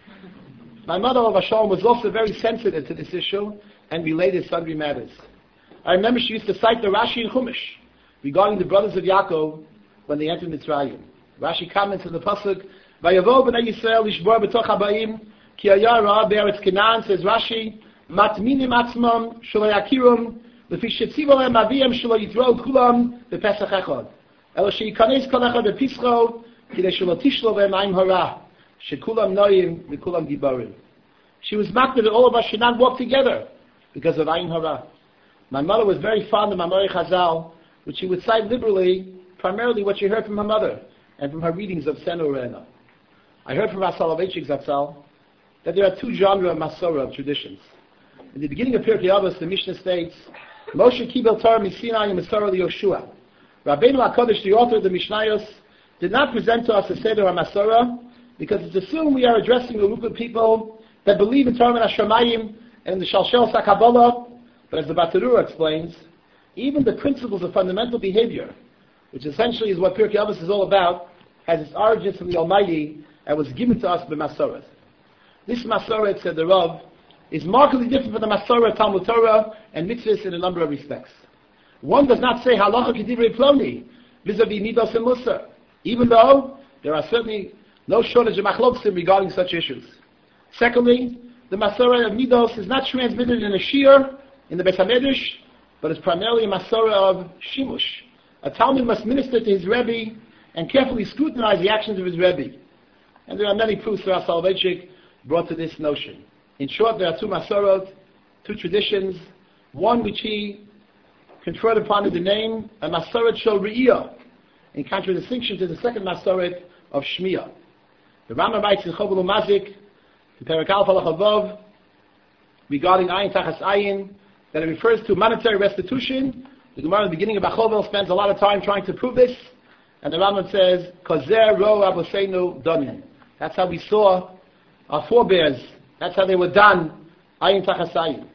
My mother, Alea Shalom, was also very sensitive to this issue and related sundry matters. I remember she used to cite the Rashi in Chumash regarding the brothers of Yaakov when they entered Mitzrayim. Rashi comments in the pasuk, "Vayavo b'nei Yisrael lishbor b'toch habayim ki haya ra'a be'eretz Canaan." Says Rashi, "Matminim atzmam shelo yakirum lefi shetzivo lehem aviyim shelo yitrou kulam b'pesach echad elo sheikanes kol echad b'pischo kidei shelo tishlo behem ayin hara shekulam noyim v'kulam gibarim." She was makbid that all of us should not walk together because of ayin hara. My mother was very fond of Mamorei Chazal, which she would cite liberally, primarily what she heard from her mother and from her readings of Senu Re'ena. I heard from Rav Soloveitchik Zatzal that there are two genres of Masorah, of traditions. In the beginning of Pirkei Avos, the Mishnah states, Moshe Kibel Torah Misinai and Masorah Yoshua. Rabbeinu HaKadosh, the author of the Mishnayos, did not present to us a Seder HaMasorah because it's assumed we are addressing a group of people that believe in Torah and Hashemayim and the Shalshel Sakabbalah. But as the Batarura explains, even the principles of fundamental behavior, which essentially is what Pirkei Avos is all about, has its origins from the Almighty and was given to us by Masorah. This Masorah, said the Rav, is markedly different from the Masorah, Talmud Torah, and mitzvahs in a number of respects. One does not say halacha k'divrei ploni vis-a-vis midos and musar, even though there are certainly no shortage of machlokim regarding such issues. Secondly, the Masorah of midos is not transmitted in a shiur in the Beis HaMedrash, but is primarily a Masorah of shimush. A Talmud must minister to his Rebbe and carefully scrutinize the actions of his Rebbe. And there are many proofs that Rav Soloveitchik brought to this notion. In short, there are two Masorot, two traditions, one which he conferred upon in the name, a Masorot Shel Re'iyah, in contradistinction to the second Masorot of Shmiya. The Rambam writes in Chobul Umazik, in Perek Aleph Halacha Vav, regarding Ayin Tachas Ayin, that it refers to monetary restitution. The Gemara in the beginning of Achovel spends a lot of time trying to prove this, and the Rambam says, Kozer ro Rabbeinu damin. That's how we saw our forebears. That's how they were done. Ayin Tachas Ayin.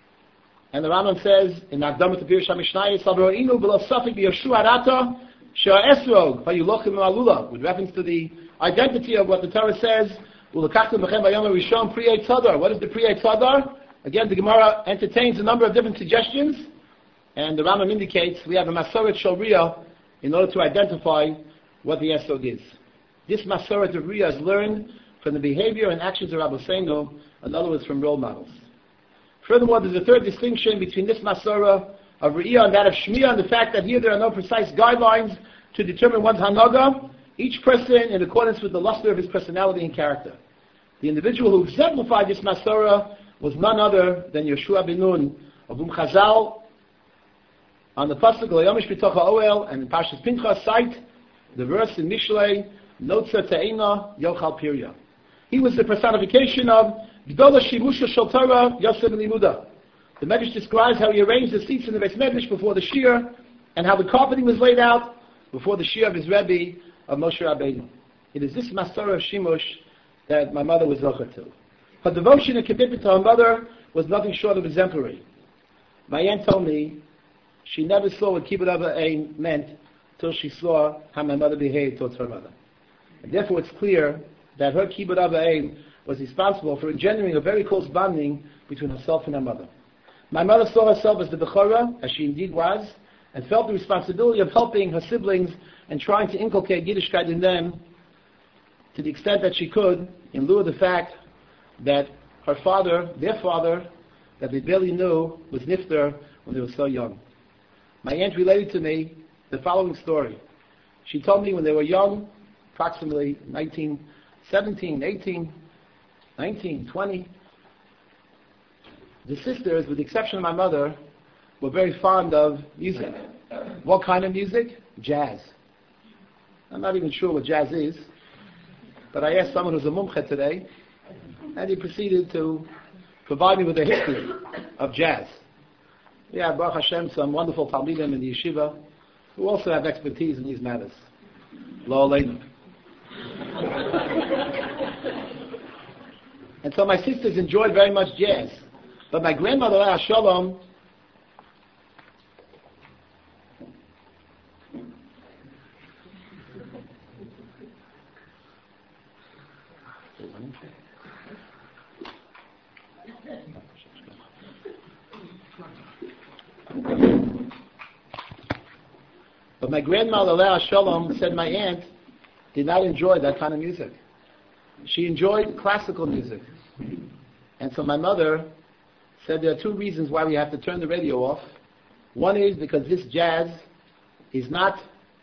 And the Rambam says in Akdamat Pirush HaMishnayos, Sabroinu v'lo safik b'Yoshua Rata she'ar esrog v'yulochim v'alula, with reference to the identity of what the Torah says. Ulakachtem b'chem v'yom rishon priyei tzadar. What is the priyei tzadar? Again, the Gemara entertains a number of different suggestions, and the Rambam indicates we have a Masorah Shel Re'iyah in order to identify what the Esrog is. This Masorah of Re'iyah is learned from the behavior and actions of Rabbi Seinu, in other words, from role models. Furthermore, there's a third distinction between this Masorah of Re'iyah and that of Shmiya, and the fact that here there are no precise guidelines to determine one's Hanaga, each person in accordance with the luster of his personality and character. The individual who exemplified this Masorah was none other than Yoshua ben Nun, of whom Chazal, on the pasuk Layomish B'toch HaOel and in Parshas Pinchas cite the verse in Mishlei, Notza Te'ena Yochal Pirya. He was the personification of Gdola Shimusha Shel Torah Yosef Limuda, The Medrash describes how he arranged the seats in the Beis Medrash before the Shir, and how the carpeting was laid out before the Shir of his Rebbe, of Moshe Rabbeinu. It is this Masorah of Shimush that my mother was zocher to. Her devotion and commitment to her mother was nothing short of exemplary. My aunt told me she never saw what Kibbutz Av V'Ein meant till she saw how my mother behaved towards her mother. And therefore it's clear that her Kibbutz Av V'Ein was responsible for engendering a very close bonding between herself and her mother. My mother saw herself as the Bechorah, as she indeed was, and felt the responsibility of helping her siblings and trying to inculcate Yiddishkeit in them to the extent that she could, in lieu of the fact that her father, their father, that they barely knew, was nifter when they were so young. My aunt related to me the following story. She told me when they were young, approximately nineteen, seventeen, eighteen, nineteen, twenty, the sisters, with the exception of my mother, were very fond of music. What kind of music? Jazz. I'm not even sure what jazz is, but I asked someone who's a mumche today, and he proceeded to provide me with a history of jazz. We have, Baruch Hashem, some wonderful Talmidim in the yeshiva who also have expertise in these matters. Lo aleinu. And so my sisters enjoyed very much jazz. But my grandmother, Leah Shalom, but my grandmother, Leah Shalom, said my aunt did not enjoy that kind of music. She enjoyed classical music. And so my mother said there are two reasons why we have to turn the radio off. One is because this jazz is not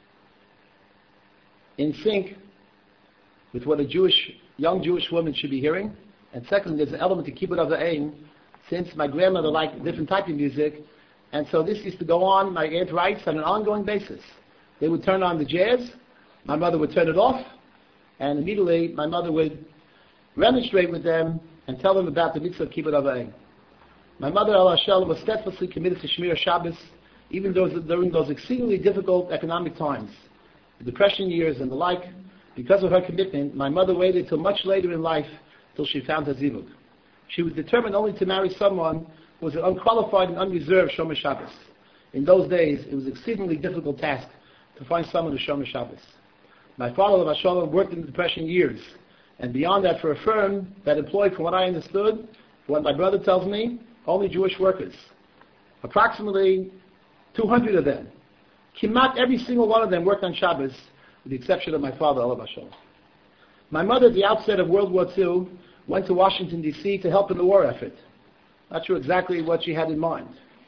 in sync with what a Jewish, young Jewish woman should be hearing. And second, there's an element to Kibbutz Av V'Ein, since my grandmother liked different type of music, and so this used to go on, my aunt writes, on an ongoing basis. They would turn on the jazz, my mother would turn it off, and immediately my mother would remonstrate with them and tell them about the mitzvah of Kibbutz Av V'Ein. My mother, Allah Shalom, was steadfastly committed to Shmir Shabbos, even those, during those exceedingly difficult economic times, the Depression years and the like. Because of her commitment, my mother waited till much later in life till she found her zivug. She was determined only to marry someone who was an unqualified and unreserved Shomer Shabbos. In those days, it was an exceedingly difficult task to find someone who's Shomer Shabbos. My father, Allah Shalom, worked in the Depression years, and beyond that for a firm that employed, from what I understood, what my brother tells me, only Jewish workers. Approximately two hundred of them. Kimat every single one of them worked on Shabbos, with the exception of my father, Allah Shalom. My mother, at the outset of World War Two, went to Washington, D C to help in the war effort. Not sure exactly what she had in mind.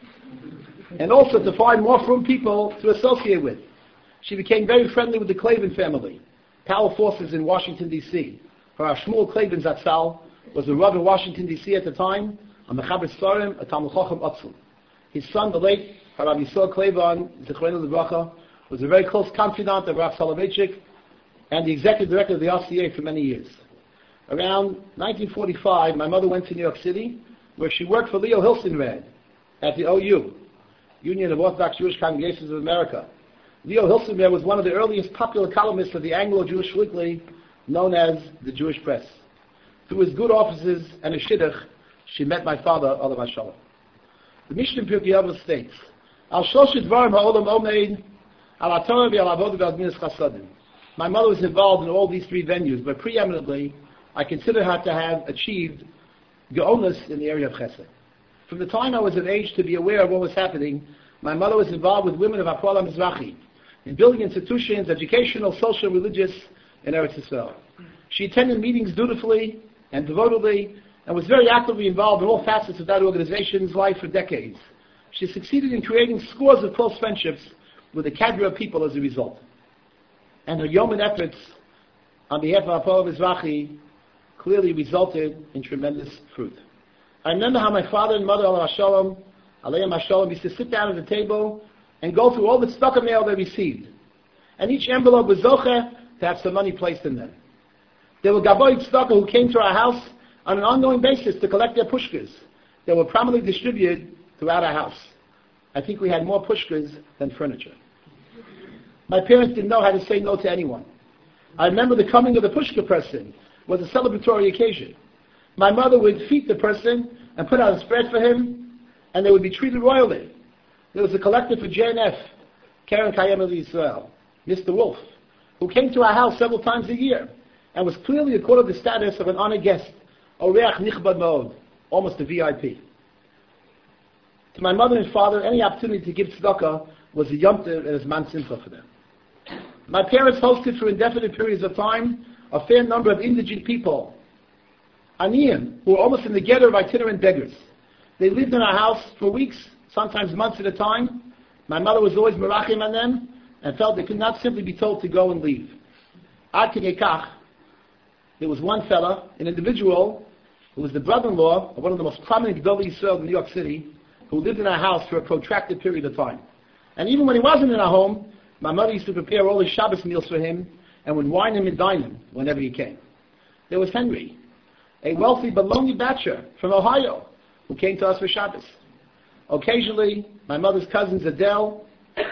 And also to find more frum people to associate with. She became very friendly with the Klavan family, power forces in Washington, D C. Her Shmuel Klavan Zatzal was the Rav in Washington, D C at the time, a Mechaber Sfarim, a Talmud Chacham Atzl. His son, the late Rav Yisrael Klavan, Zichrono Livracha, was a very close confidant of Rav Soloveitchik and the executive director of the R C A for many years. Around nineteen forty-five, my mother went to New York City, where she worked for Leo Hilsenrad at the O U, Union of Orthodox Jewish Congregations of America. Leo Hilsenrad was one of the earliest popular columnists of the Anglo-Jewish weekly known as the Jewish Press. Through his good offices and a shidduch, she met my father, Olav Shalom. The Mishnah in Pirkei Avos states, Al Shloshit Dvarim Ha'olam Omeid, Al HaTorah V'Al Avodah V'Al Gmilas Chasadim. My mother was involved in all these three venues, but preeminently, I consider her to have achieved geonos in the area of chesed. From the time I was of age to be aware of what was happening, my mother was involved with women of Hapoel HaMizrachi in building institutions, educational, social, religious, in Eretz Yisrael. She attended meetings dutifully and devotedly, and was very actively involved in all facets of that organization's life for decades. She succeeded in creating scores of close friendships with a cadre of people as a result. And her yeoman efforts on behalf of Hapoel HaMizrachi clearly resulted in tremendous fruit. I remember how my father and mother, Allah Shalom, Aleim HaShalom, used to sit down at the table and go through all the tzedakah mail they received. And each envelope was zocher to have some money placed in them. There were Gaboy tzedakah who came to our house on an ongoing basis to collect their pushkas. that were prominently distributed throughout our house. I think we had more pushkas than furniture. My parents didn't know how to say no to anyone. I remember the coming of the pushka person was a celebratory occasion. My mother would feed the person and put out a spread for him, and they would be treated royally. There was a collector for J N F, Karen Kayem of Israel, Mister Wolf, who came to our house several times a year and was clearly accorded the status of an honored guest, Oreach Nichbad Moed, almost a V I P. To my mother and father, any opportunity to give tzedakah was a yom tov and a zman simcha for them. My parents hosted for indefinite periods of time a fair number of indigent people, aniyim, who were almost in the ghetto of itinerant beggars. They lived in our house for weeks, sometimes months at a time. My mother was always merachim on them and felt they could not simply be told to go and leave. Ad kidei kach, there was one fella, an individual, who was the brother-in-law of one of the most prominent Gedolei Yisrael in New York City, who lived in our house for a protracted period of time. And even when he wasn't in our home, my mother used to prepare all his Shabbos meals for him and would wine him and dine him whenever he came. There was Henry, a wealthy but lonely bachelor from Ohio, who came to us for Shabbos. Occasionally, my mother's cousins Adele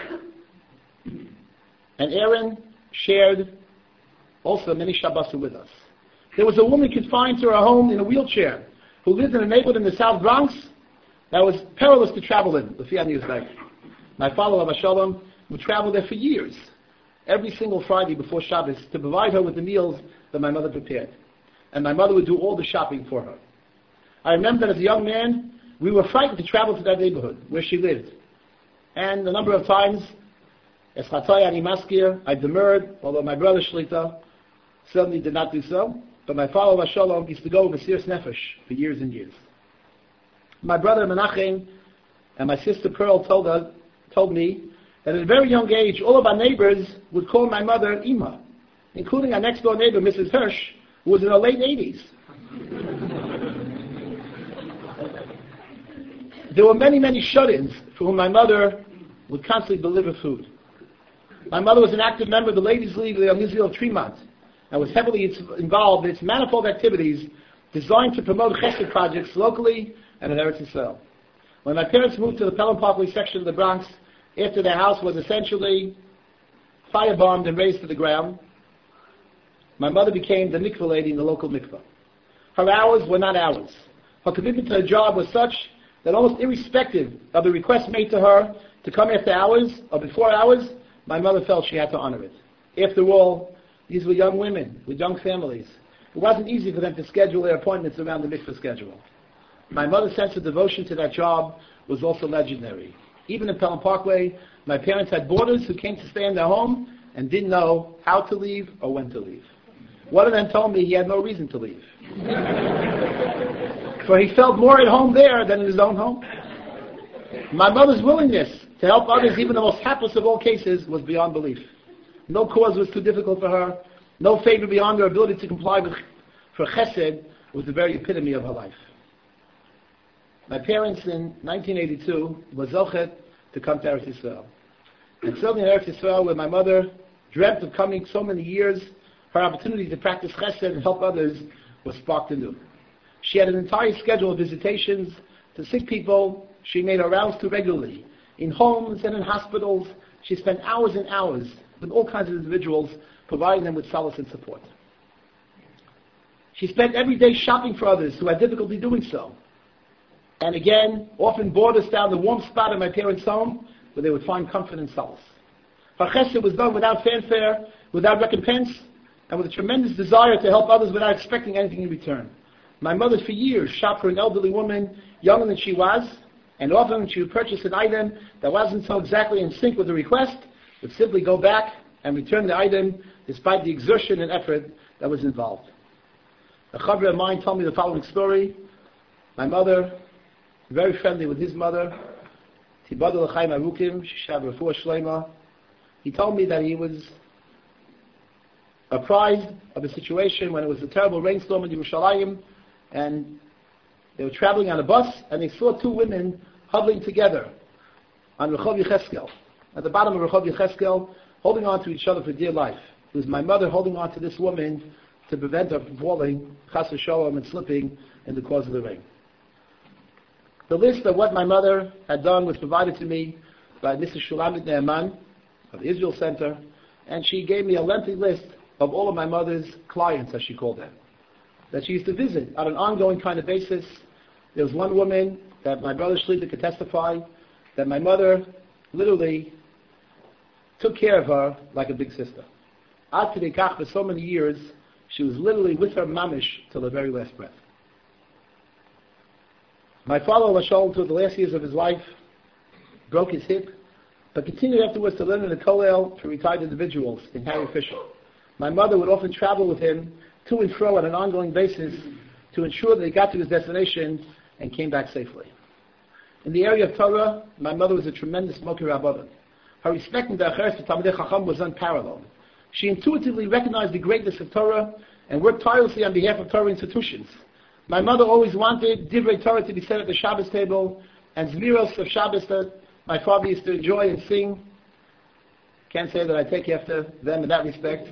and Aaron shared also many Shabbos with us. There was a woman confined to her home in a wheelchair who lived in a neighborhood in the South Bronx that was perilous to travel in, the Fiat Newsbank. My father, Abba Shalom, would travel there for years, every single Friday before Shabbos, to provide her with the meals that my mother prepared. And my mother would do all the shopping for her. I remember that as a young man, we were frightened to travel to that neighborhood where she lived. And a number of times, as Chatay Ani Maskir, I demurred, although my brother Shlita certainly did not do so. But my father, Abba Shalom, used to go with Mesiras Nefesh for years and years. My brother Menachem and my sister Pearl told us, told me that at a very young age, all of our neighbors would call my mother Ima, including our next door neighbor, Missus Hirsch, who was in her late eighties. There were many, many shut-ins for whom my mother would constantly deliver food. My mother was an active member of the Ladies' League of the Israel of Tremont and was heavily involved in its manifold activities designed to promote chesed projects locally and in Eretz Yisrael. When my parents moved to the Pelham Parkway section of the Bronx, after their house was essentially firebombed and razed to the ground, my mother became the mikveh lady in the local mikveh. Her hours were not hours. Her commitment to her job was such that almost irrespective of the request made to her to come after hours or before hours, my mother felt she had to honor it. After all, these were young women with young families. It wasn't easy for them to schedule their appointments around the mikveh schedule. My mother's sense of devotion to that job was also legendary. Even in Pelham Parkway, my parents had boarders who came to stay in their home and didn't know how to leave or when to leave. One of them told me he had no reason to leave. For he felt more at home there than in his own home. My mother's willingness to help others, even the most hapless of all cases, was beyond belief. No cause was too difficult for her. No favor beyond her ability to comply with. For chesed was the very epitome of her life. My parents in nineteen eighty-two were zochet to come to Eretz Yisrael. And certainly in Eretz Yisrael, where my mother dreamt of coming so many years, her opportunity to practice chesed and help others was sparked anew. She had an entire schedule of visitations to sick people she made her rounds to regularly. In homes and in hospitals, she spent hours and hours with all kinds of individuals, providing them with solace and support. She spent every day shopping for others who had difficulty doing so. And again, often boarders found the warm spot in my parents' home where they would find comfort and solace. Her chesed was done without fanfare, without recompense, and with a tremendous desire to help others without expecting anything in return. My mother for years shopped for an elderly woman, younger than she was, and often when she would purchase an item that wasn't so exactly in sync with the request, would simply go back and return the item despite the exertion and effort that was involved. A chavra of mine told me the following story. My mother, very friendly with his mother, Tibadol L'chaim Arukim, Shishav Refuah Shlema, he told me that he was apprised of a situation when it was a terrible rainstorm in Yerushalayim, and they were traveling on a bus, and they saw two women huddling together on Rehov Yecheskel, at the bottom of Rehov Yecheskel, holding on to each other for dear life. It was my mother holding on to this woman to prevent her from falling, chas v'sholom, and slipping in the course of the rain. The list of what my mother had done was provided to me by Missus Shulamit Ne'eman of the Israel Center, and she gave me a lengthy list of all of my mother's clients, as she called them, that she used to visit on an ongoing kind of basis. There was one woman that my brother Shlita could testify that my mother literally took care of her like a big sister. Ad Kidei Kach, for so many years, she was literally with her mamish till the very last breath. My father, Lashon, through the last years of his life, broke his hip, but continued afterwards to learn in the kollel for retired individuals in Harry Fisher. My mother would often travel with him to and fro on an ongoing basis to ensure that he got to his destination and came back safely. In the area of Torah, my mother was a tremendous Mokir Rabbanan. Her respect and da'acheres for Talmidei Chacham was unparalleled. She intuitively recognized the greatness of Torah and worked tirelessly on behalf of Torah institutions. My mother always wanted Divrei Torah to be said at the Shabbos table, and Zmiros of Shabbos that my father used to enjoy and sing. Can't say that I take after them in that respect.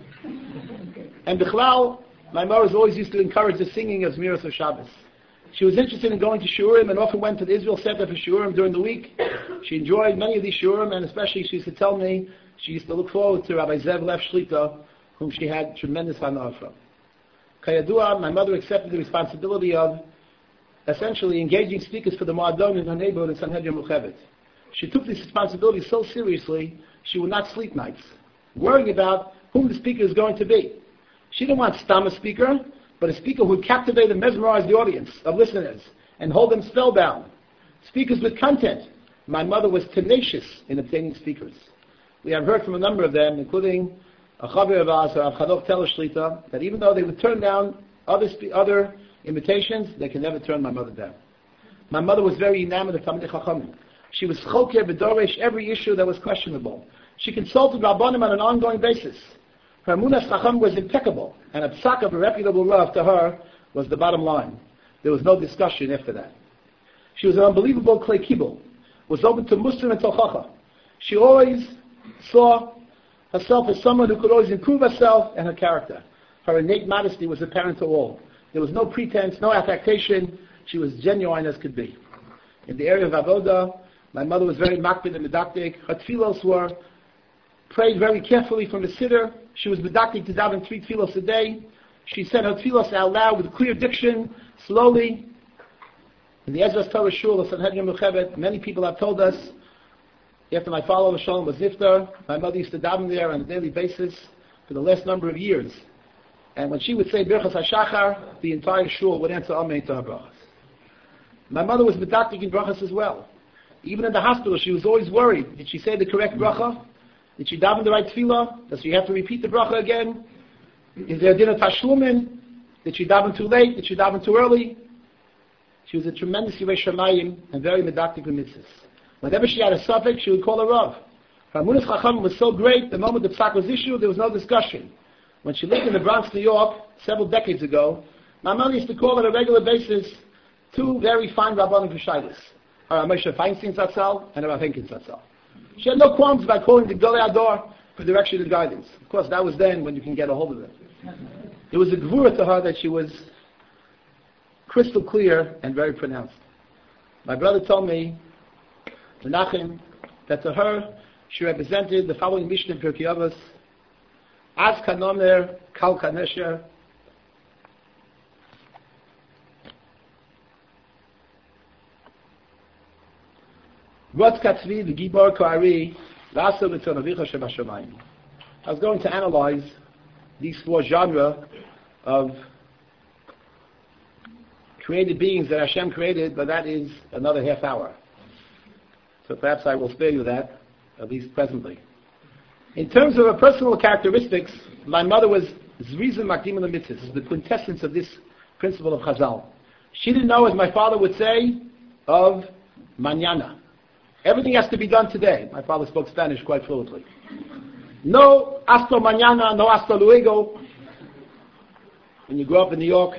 And Bichlal, my mother always used to encourage the singing of Zmiros of Shabbos. She was interested in going to Shurim and often went to the Israel Center for Shurim during the week. She enjoyed many of these Shurim, and especially she used to tell me she used to look forward to Rabbi Zev Lev Shlita, whom she had tremendous honor from. Kayadua, my mother accepted the responsibility of essentially engaging speakers for the Moadon in her neighborhood in Sanhedrin Muchevet. She took this responsibility so seriously, she would not sleep nights, worrying about whom the speaker is going to be. She didn't want stam a speaker, but a speaker who would captivate and mesmerize the audience of listeners and hold them spellbound. Speakers with content. My mother was tenacious in obtaining speakers. We have heard from a number of them, including a chaver of ours, Rav Chadok Teller Shlita, that even though they would turn down other spe- other invitations, they can never turn my mother down. My mother was very enamored of Talmidei Chachamim. She was choker b'doresh every issue that was questionable. She consulted Rabbanim on an ongoing basis. Her Emunas Chacham was impeccable, and a psak of a reputable Rav to her was the bottom line. There was no discussion after that. She was an unbelievable Klei Kibul, was open to Muslim and Tochacha. She always saw herself as someone who could always improve herself and her character. Her innate modesty was apparent to all. There was no pretense, no affectation. She was genuine as could be. In the area of Avodah, my mother was very makbid and medactic. Her tefillos were prayed very carefully from the siddur. She was medactic to daven three tefillos a day. She said her tefillos out loud with clear diction, slowly. In the Ezras Torah Shul of Sanhedrin Muchevet, many people have told us, after my father Shalom was niftar, my mother used to daven there on a daily basis for the last number of years. And when she would say Birchas HaShachar, the entire shul would answer Amen to her brachas. My mother was medactic in brachas as well. Even in the hospital, she was always worried. Did she say the correct bracha? Did she daven the right tefillah? Does she have to repeat the bracha again? Is there a din of tashlumin? Did she daven too late? Did she daven too early? She was a tremendous Yirei Shamayim and very medactic with mitzvahs. Whenever she had a suffix, she would call a Rav. Her Emunas Chacham was so great, the moment the psak was issued, there was no discussion. When she lived in the Bronx, New York, several decades ago, my mother used to call on a regular basis two very fine Rabbanim V'Shailis, Rav Moshe Feinstein Zatzal and Rav Henkin Zatzal. She had no qualms about calling the Gdolei Ador for direction and guidance. Of course, that was then when you can get a hold of them. It was a gvura to her that she was crystal clear and very pronounced. My brother told me, Menachem, that to her, she represented the following Mishnah in Pirkei Avos: Az kanomer kal kanesher, Rotz katzvi v'gibor ko'ari v'asa b'tzon avicha shebashamayim. I was going to analyze these four genres of created beings that Hashem created, but that is another half hour. So perhaps I will spare you that, at least presently. In terms of her personal characteristics, my mother was Zrizim Makdim L'Mitzvahs, the quintessence of this principle of Chazal. She didn't know, as my father would say, of mañana. Everything has to be done today. My father spoke Spanish quite fluently. No hasta mañana, no hasta luego. When you grow up in New York,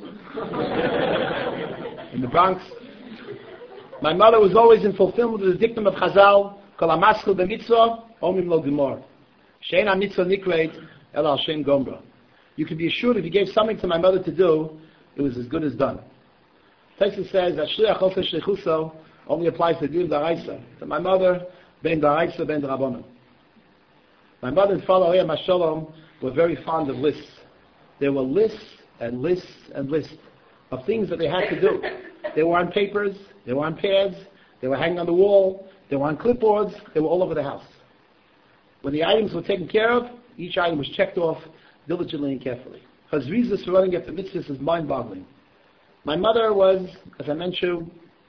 in the Bronx, my mother was always in fulfillment of the dictum of Chazal, Kol ha'maschil b'mitzvah, omim lo gemor. She'ein ha'mitzvah nikreit, el al shem gomra. You can be assured if you gave something to my mother to do, it was as good as done. Tosfos says that shliach also shlichuso only applies to Gil Daraisa. To my mother, ben Daraisa, ben Rabbanon. My mother and father, Oya Mashalom, were very fond of lists. There were lists and lists and lists of things that they had to do. They were on papers, they were on pads, they were hanging on the wall, they were on clipboards, they were all over the house. When the items were taken care of, each item was checked off diligently and carefully. Her reasons for running after mitzvahs is mind-boggling. My mother was, as I mentioned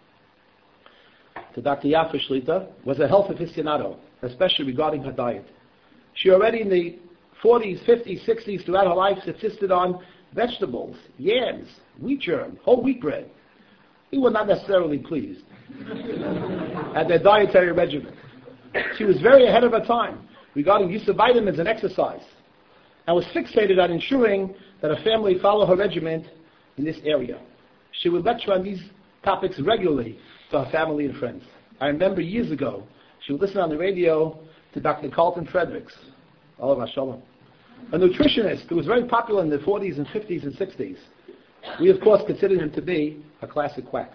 to Doctor Yafa Shlita, was a health aficionado, especially regarding her diet. She already in the forties, fifties, sixties, throughout her life, subsisted on vegetables, yams, wheat germ, whole wheat bread. We were not necessarily pleased at their dietary regimen. She was very ahead of her time regarding use of vitamins and exercise, and was fixated on ensuring that her family follow her regimen in this area. She would lecture on these topics regularly to her family and friends. I remember years ago, she would listen on the radio to Doctor Carlton Fredericks, Allah Shalom, a nutritionist who was very popular in the forties and fifties and sixties. We, of course, considered him to be a classic quack.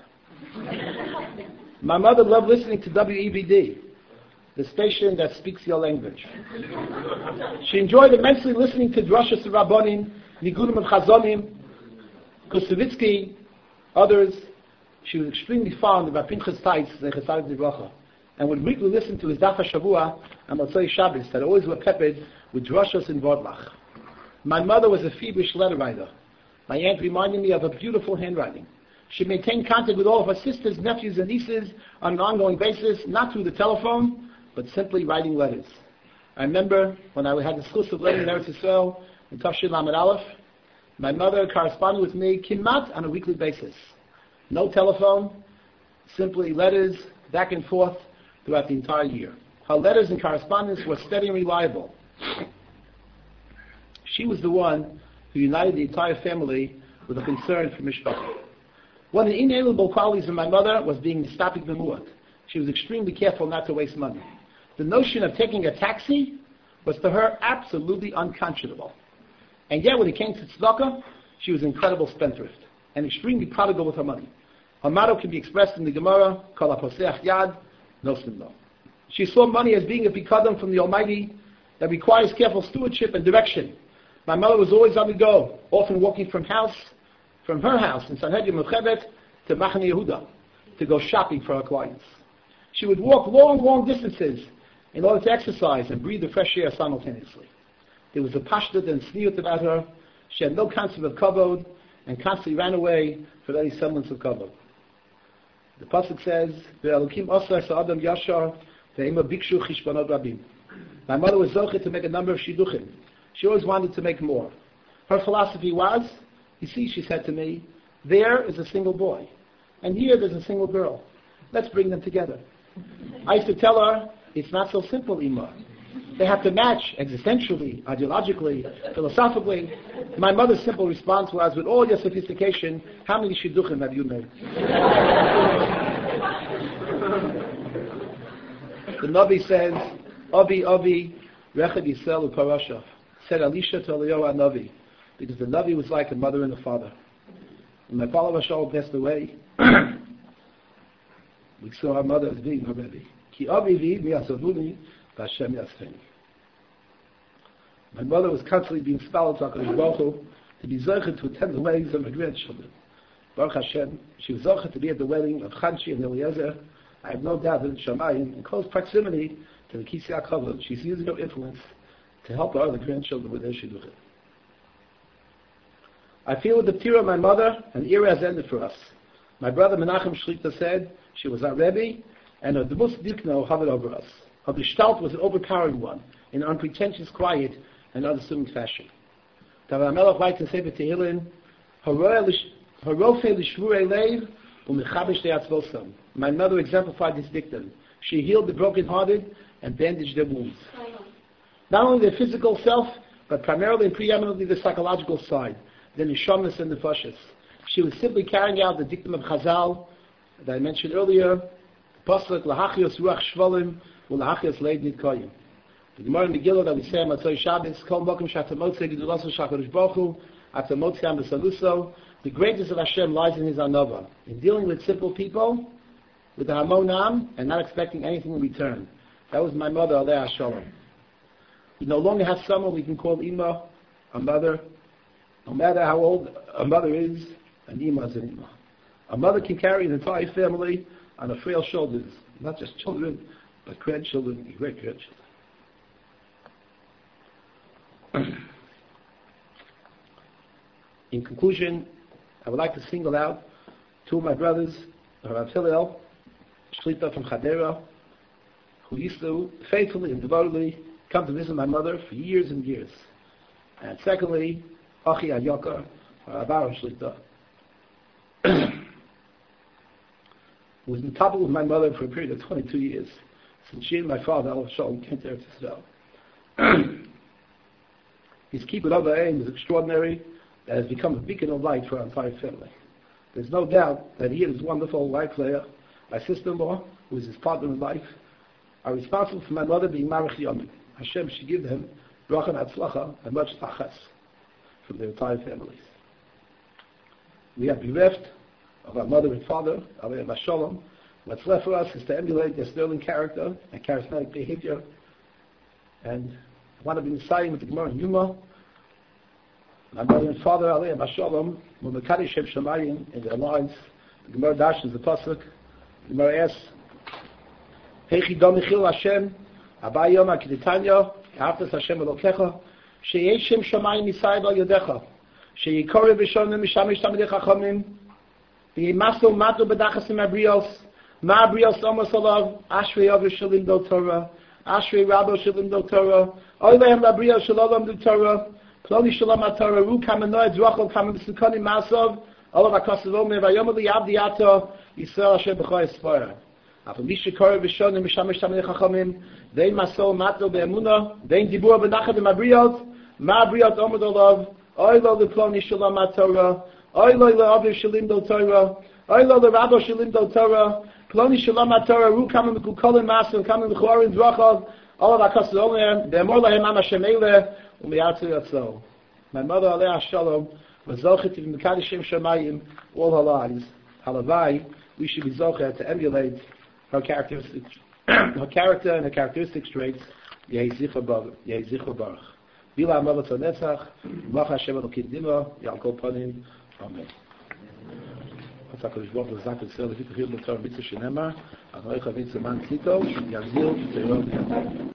My mother loved listening to W E B D, the station that speaks your language. She enjoyed immensely listening to Drashas Rabbanim, Nigunim and Chazonim, Kusevitsky, others. She was extremely fond of Pinchas Teitz, the Chesadik Dibracha, and would weekly listen to his Daf HaShavua and Motzei Shabbos that always were peppered with drashos and Vodlach. My mother was a feverish letter writer. My aunt reminded me of her beautiful handwriting. She maintained contact with all of her sisters, nephews, and nieces on an ongoing basis, not through the telephone, but simply writing letters. I remember when I had the schus of learning in Eretz Yisrael in Tafshin Lamed Aleph, my mother corresponded with me kimat on a weekly basis. No telephone, simply letters back and forth throughout the entire year. Her letters and correspondence were steady and reliable. She was the one who united the entire family with a concern for Mishpachah. One of the inalienable qualities of my mother was being mistapik b'muat. She was extremely careful not to waste money. The notion of taking a taxi was to her absolutely unconscionable. And yet when it came to tzedakah, she was an incredible spendthrift and extremely prodigal with her money. Her motto can be expressed in the Gemara, Kol haposeach yad, nosim lo. She saw money as being a pikadon from the Almighty that requires careful stewardship and direction. My mother was always on the go, often walking from house, from her house in Sanhedrin Mechevet to Machane Yehuda to go shopping for her clients. She would walk long, long distances in order to exercise and breathe the fresh air simultaneously. There was a pashtut and sniut about her. She had no concept of kavod and constantly ran away for any semblance of kavod. The pasuk says, "Ve'elokim osar sa'adam yashar ve'ema bikshu chishbonot rabim." My mother was zochet to make a number of shidduchim. She always wanted to make more. Her philosophy was, you see, she said to me, there is a single boy, and here there's a single girl. Let's bring them together. I used to tell her, it's not so simple, Ima. They have to match existentially, ideologically, philosophically. My mother's simple response was, with all your sophistication, how many shidduchim have you made? The Navi says, Avi, Avi, Rechad Yisrael u'Parashav. Said Elisha to Eliyahu Navi, because the Navi was like a mother and a father. When my father Rashal passed away, we saw our mother as being her baby. Ki Avi vi mi'asavuni v'Hashem yasfeni. My mother was constantly being spelled to HaKadosh Baruch Hu to be zochet to attend the weddings of her grandchildren. Baruch Hashem, she was zochet to be at the wedding of Chanchi and Eliezer. I have no doubt that in Shamayim, in close proximity to the Kisei HaKavod, she's using her influence to help our other grandchildren with their shidduchim. I feel with the ptira of my mother, an era has ended for us. My brother Menachem Shlita said she was our Rebbe, and her Debus Dikno hovered over us. Her gestalt was an overpowering one, in an unpretentious, quiet, and unassuming fashion. David HaMelech writes in Sefer Tehillim, Harofe l'shvurei leiv u'mechabesh de'atzvosam. My mother exemplified this dictum. She healed the brokenhearted and bandaged their wounds. Not only the physical self, but primarily and preeminently the psychological side, the neshamas and the nefashos. She was simply carrying out the dictum of Chazal that I mentioned earlier, Pasuk lahachios ruach shvolim u'lahachios leid nitkoyim. The Gemara in Megillah that we say on Motzei Shabbos, Kol mokum shatamotzei geduloso shakadosh baruch hu, atamotzei am b'saluso, The greatness of Hashem lies in His anova, in dealing with simple people, with the hamonam, and not expecting anything in return. That was my mother, Aleh Shalom. We no longer have someone we can call Ima, a mother. No matter how old a mother is, an Ima is an Ima. A mother can carry an entire family on her frail shoulders, not just children, but grandchildren and great-grandchildren. In conclusion, I would like to single out two of my brothers, Rav Hillel, Shlita from Chadera, who used to faithfully and devotedly come to visit my mother for years and years. And secondly, Achi Ayakar, Rav Aaron Shlita, who was in trouble with my mother for a period of twenty-two years, since she and my father, Alav Shalom, came to Eretz Yisrael. His kibbud av v'aim is extraordinary, that has become a beacon of light for our entire family. There's no doubt that he and his wonderful wife, Leah, my sister-in-law, who is his partner in life, are responsible for my mother being Marich Yomim. Hashem should give them bracha and hatzlacha and much tachas from their entire families. We have bereft of our mother and father, Aleh Shalom. What's left for us is to emulate their sterling character and charismatic behavior. And I want to be deciding with the Gemara in Yuma. My mother and father, Aleh Shalom, were Mekadosh Shem Shamayim in their lives. The Gemara dashes the pasuk. The Gemara asks, Heichi dom ichil Hashem, Abai Yom HaKiditanya, Haftas Hashem Elokecha, Sheyesh Shem Shamayim Yisai Bal Yodecha, Sheyikorev Rishonim Mishamish Tamidei Chachamim, V'yimaso Mato B'dachasim Abrios, Ma Abrios Omos Olav, Ashrei Yover Shalim Do Torah, Ashrei Rabo Shalim Do Torah, Oylehem Labrios Shalom Do Torah, Ploni Shalom HaTorah, Ru Kamenoy Dzrachol Kamem B'Sukoni Masov, Olav HaKosav Omer, Vayom Li Avdi Ato, Yisrael Hashem B'Choy Esparah. Aber mich Shekor Rishonim Mishamish Tamidei Chachamim, Vein Maso Mato Be'emuna, Vein Dibur B'Nachad Abrios, Ma Abrios Omer Olav, Oylo L'Ploni Shalom HaTorah, Oylo L'Aviv Shalim Do Torah, Oylo L'Rabo Shalim Do Torah, Ploni Shalom HaTorah, Ru Kamem B'Kukolim Masov, Kamem B'Chorim Dzrachol, Olav HaKosav Omer, Ve'emor Lahem Am Hashem Eileh, U'Mi'atzu Yatzol. My mother, Aleh Shalom, was zochet to be Mekadosh Shem Shamayim all her lives. Halavai, we should be zochet to emulate her characteristics, her character and her characteristic traits. Yehi Zichor Baruch. Yehi Zichor Baruch. Bila Amavat Netzach, Mach Hashem Elokim Dima, Yalkol Panim. Amen. HaKadosh Baruch Hu Zak Yisrael, Levi Tehil B'Torah Mitzvah Shenemar, Anoich Avitz Leman Tzito, Yagzil Teirot.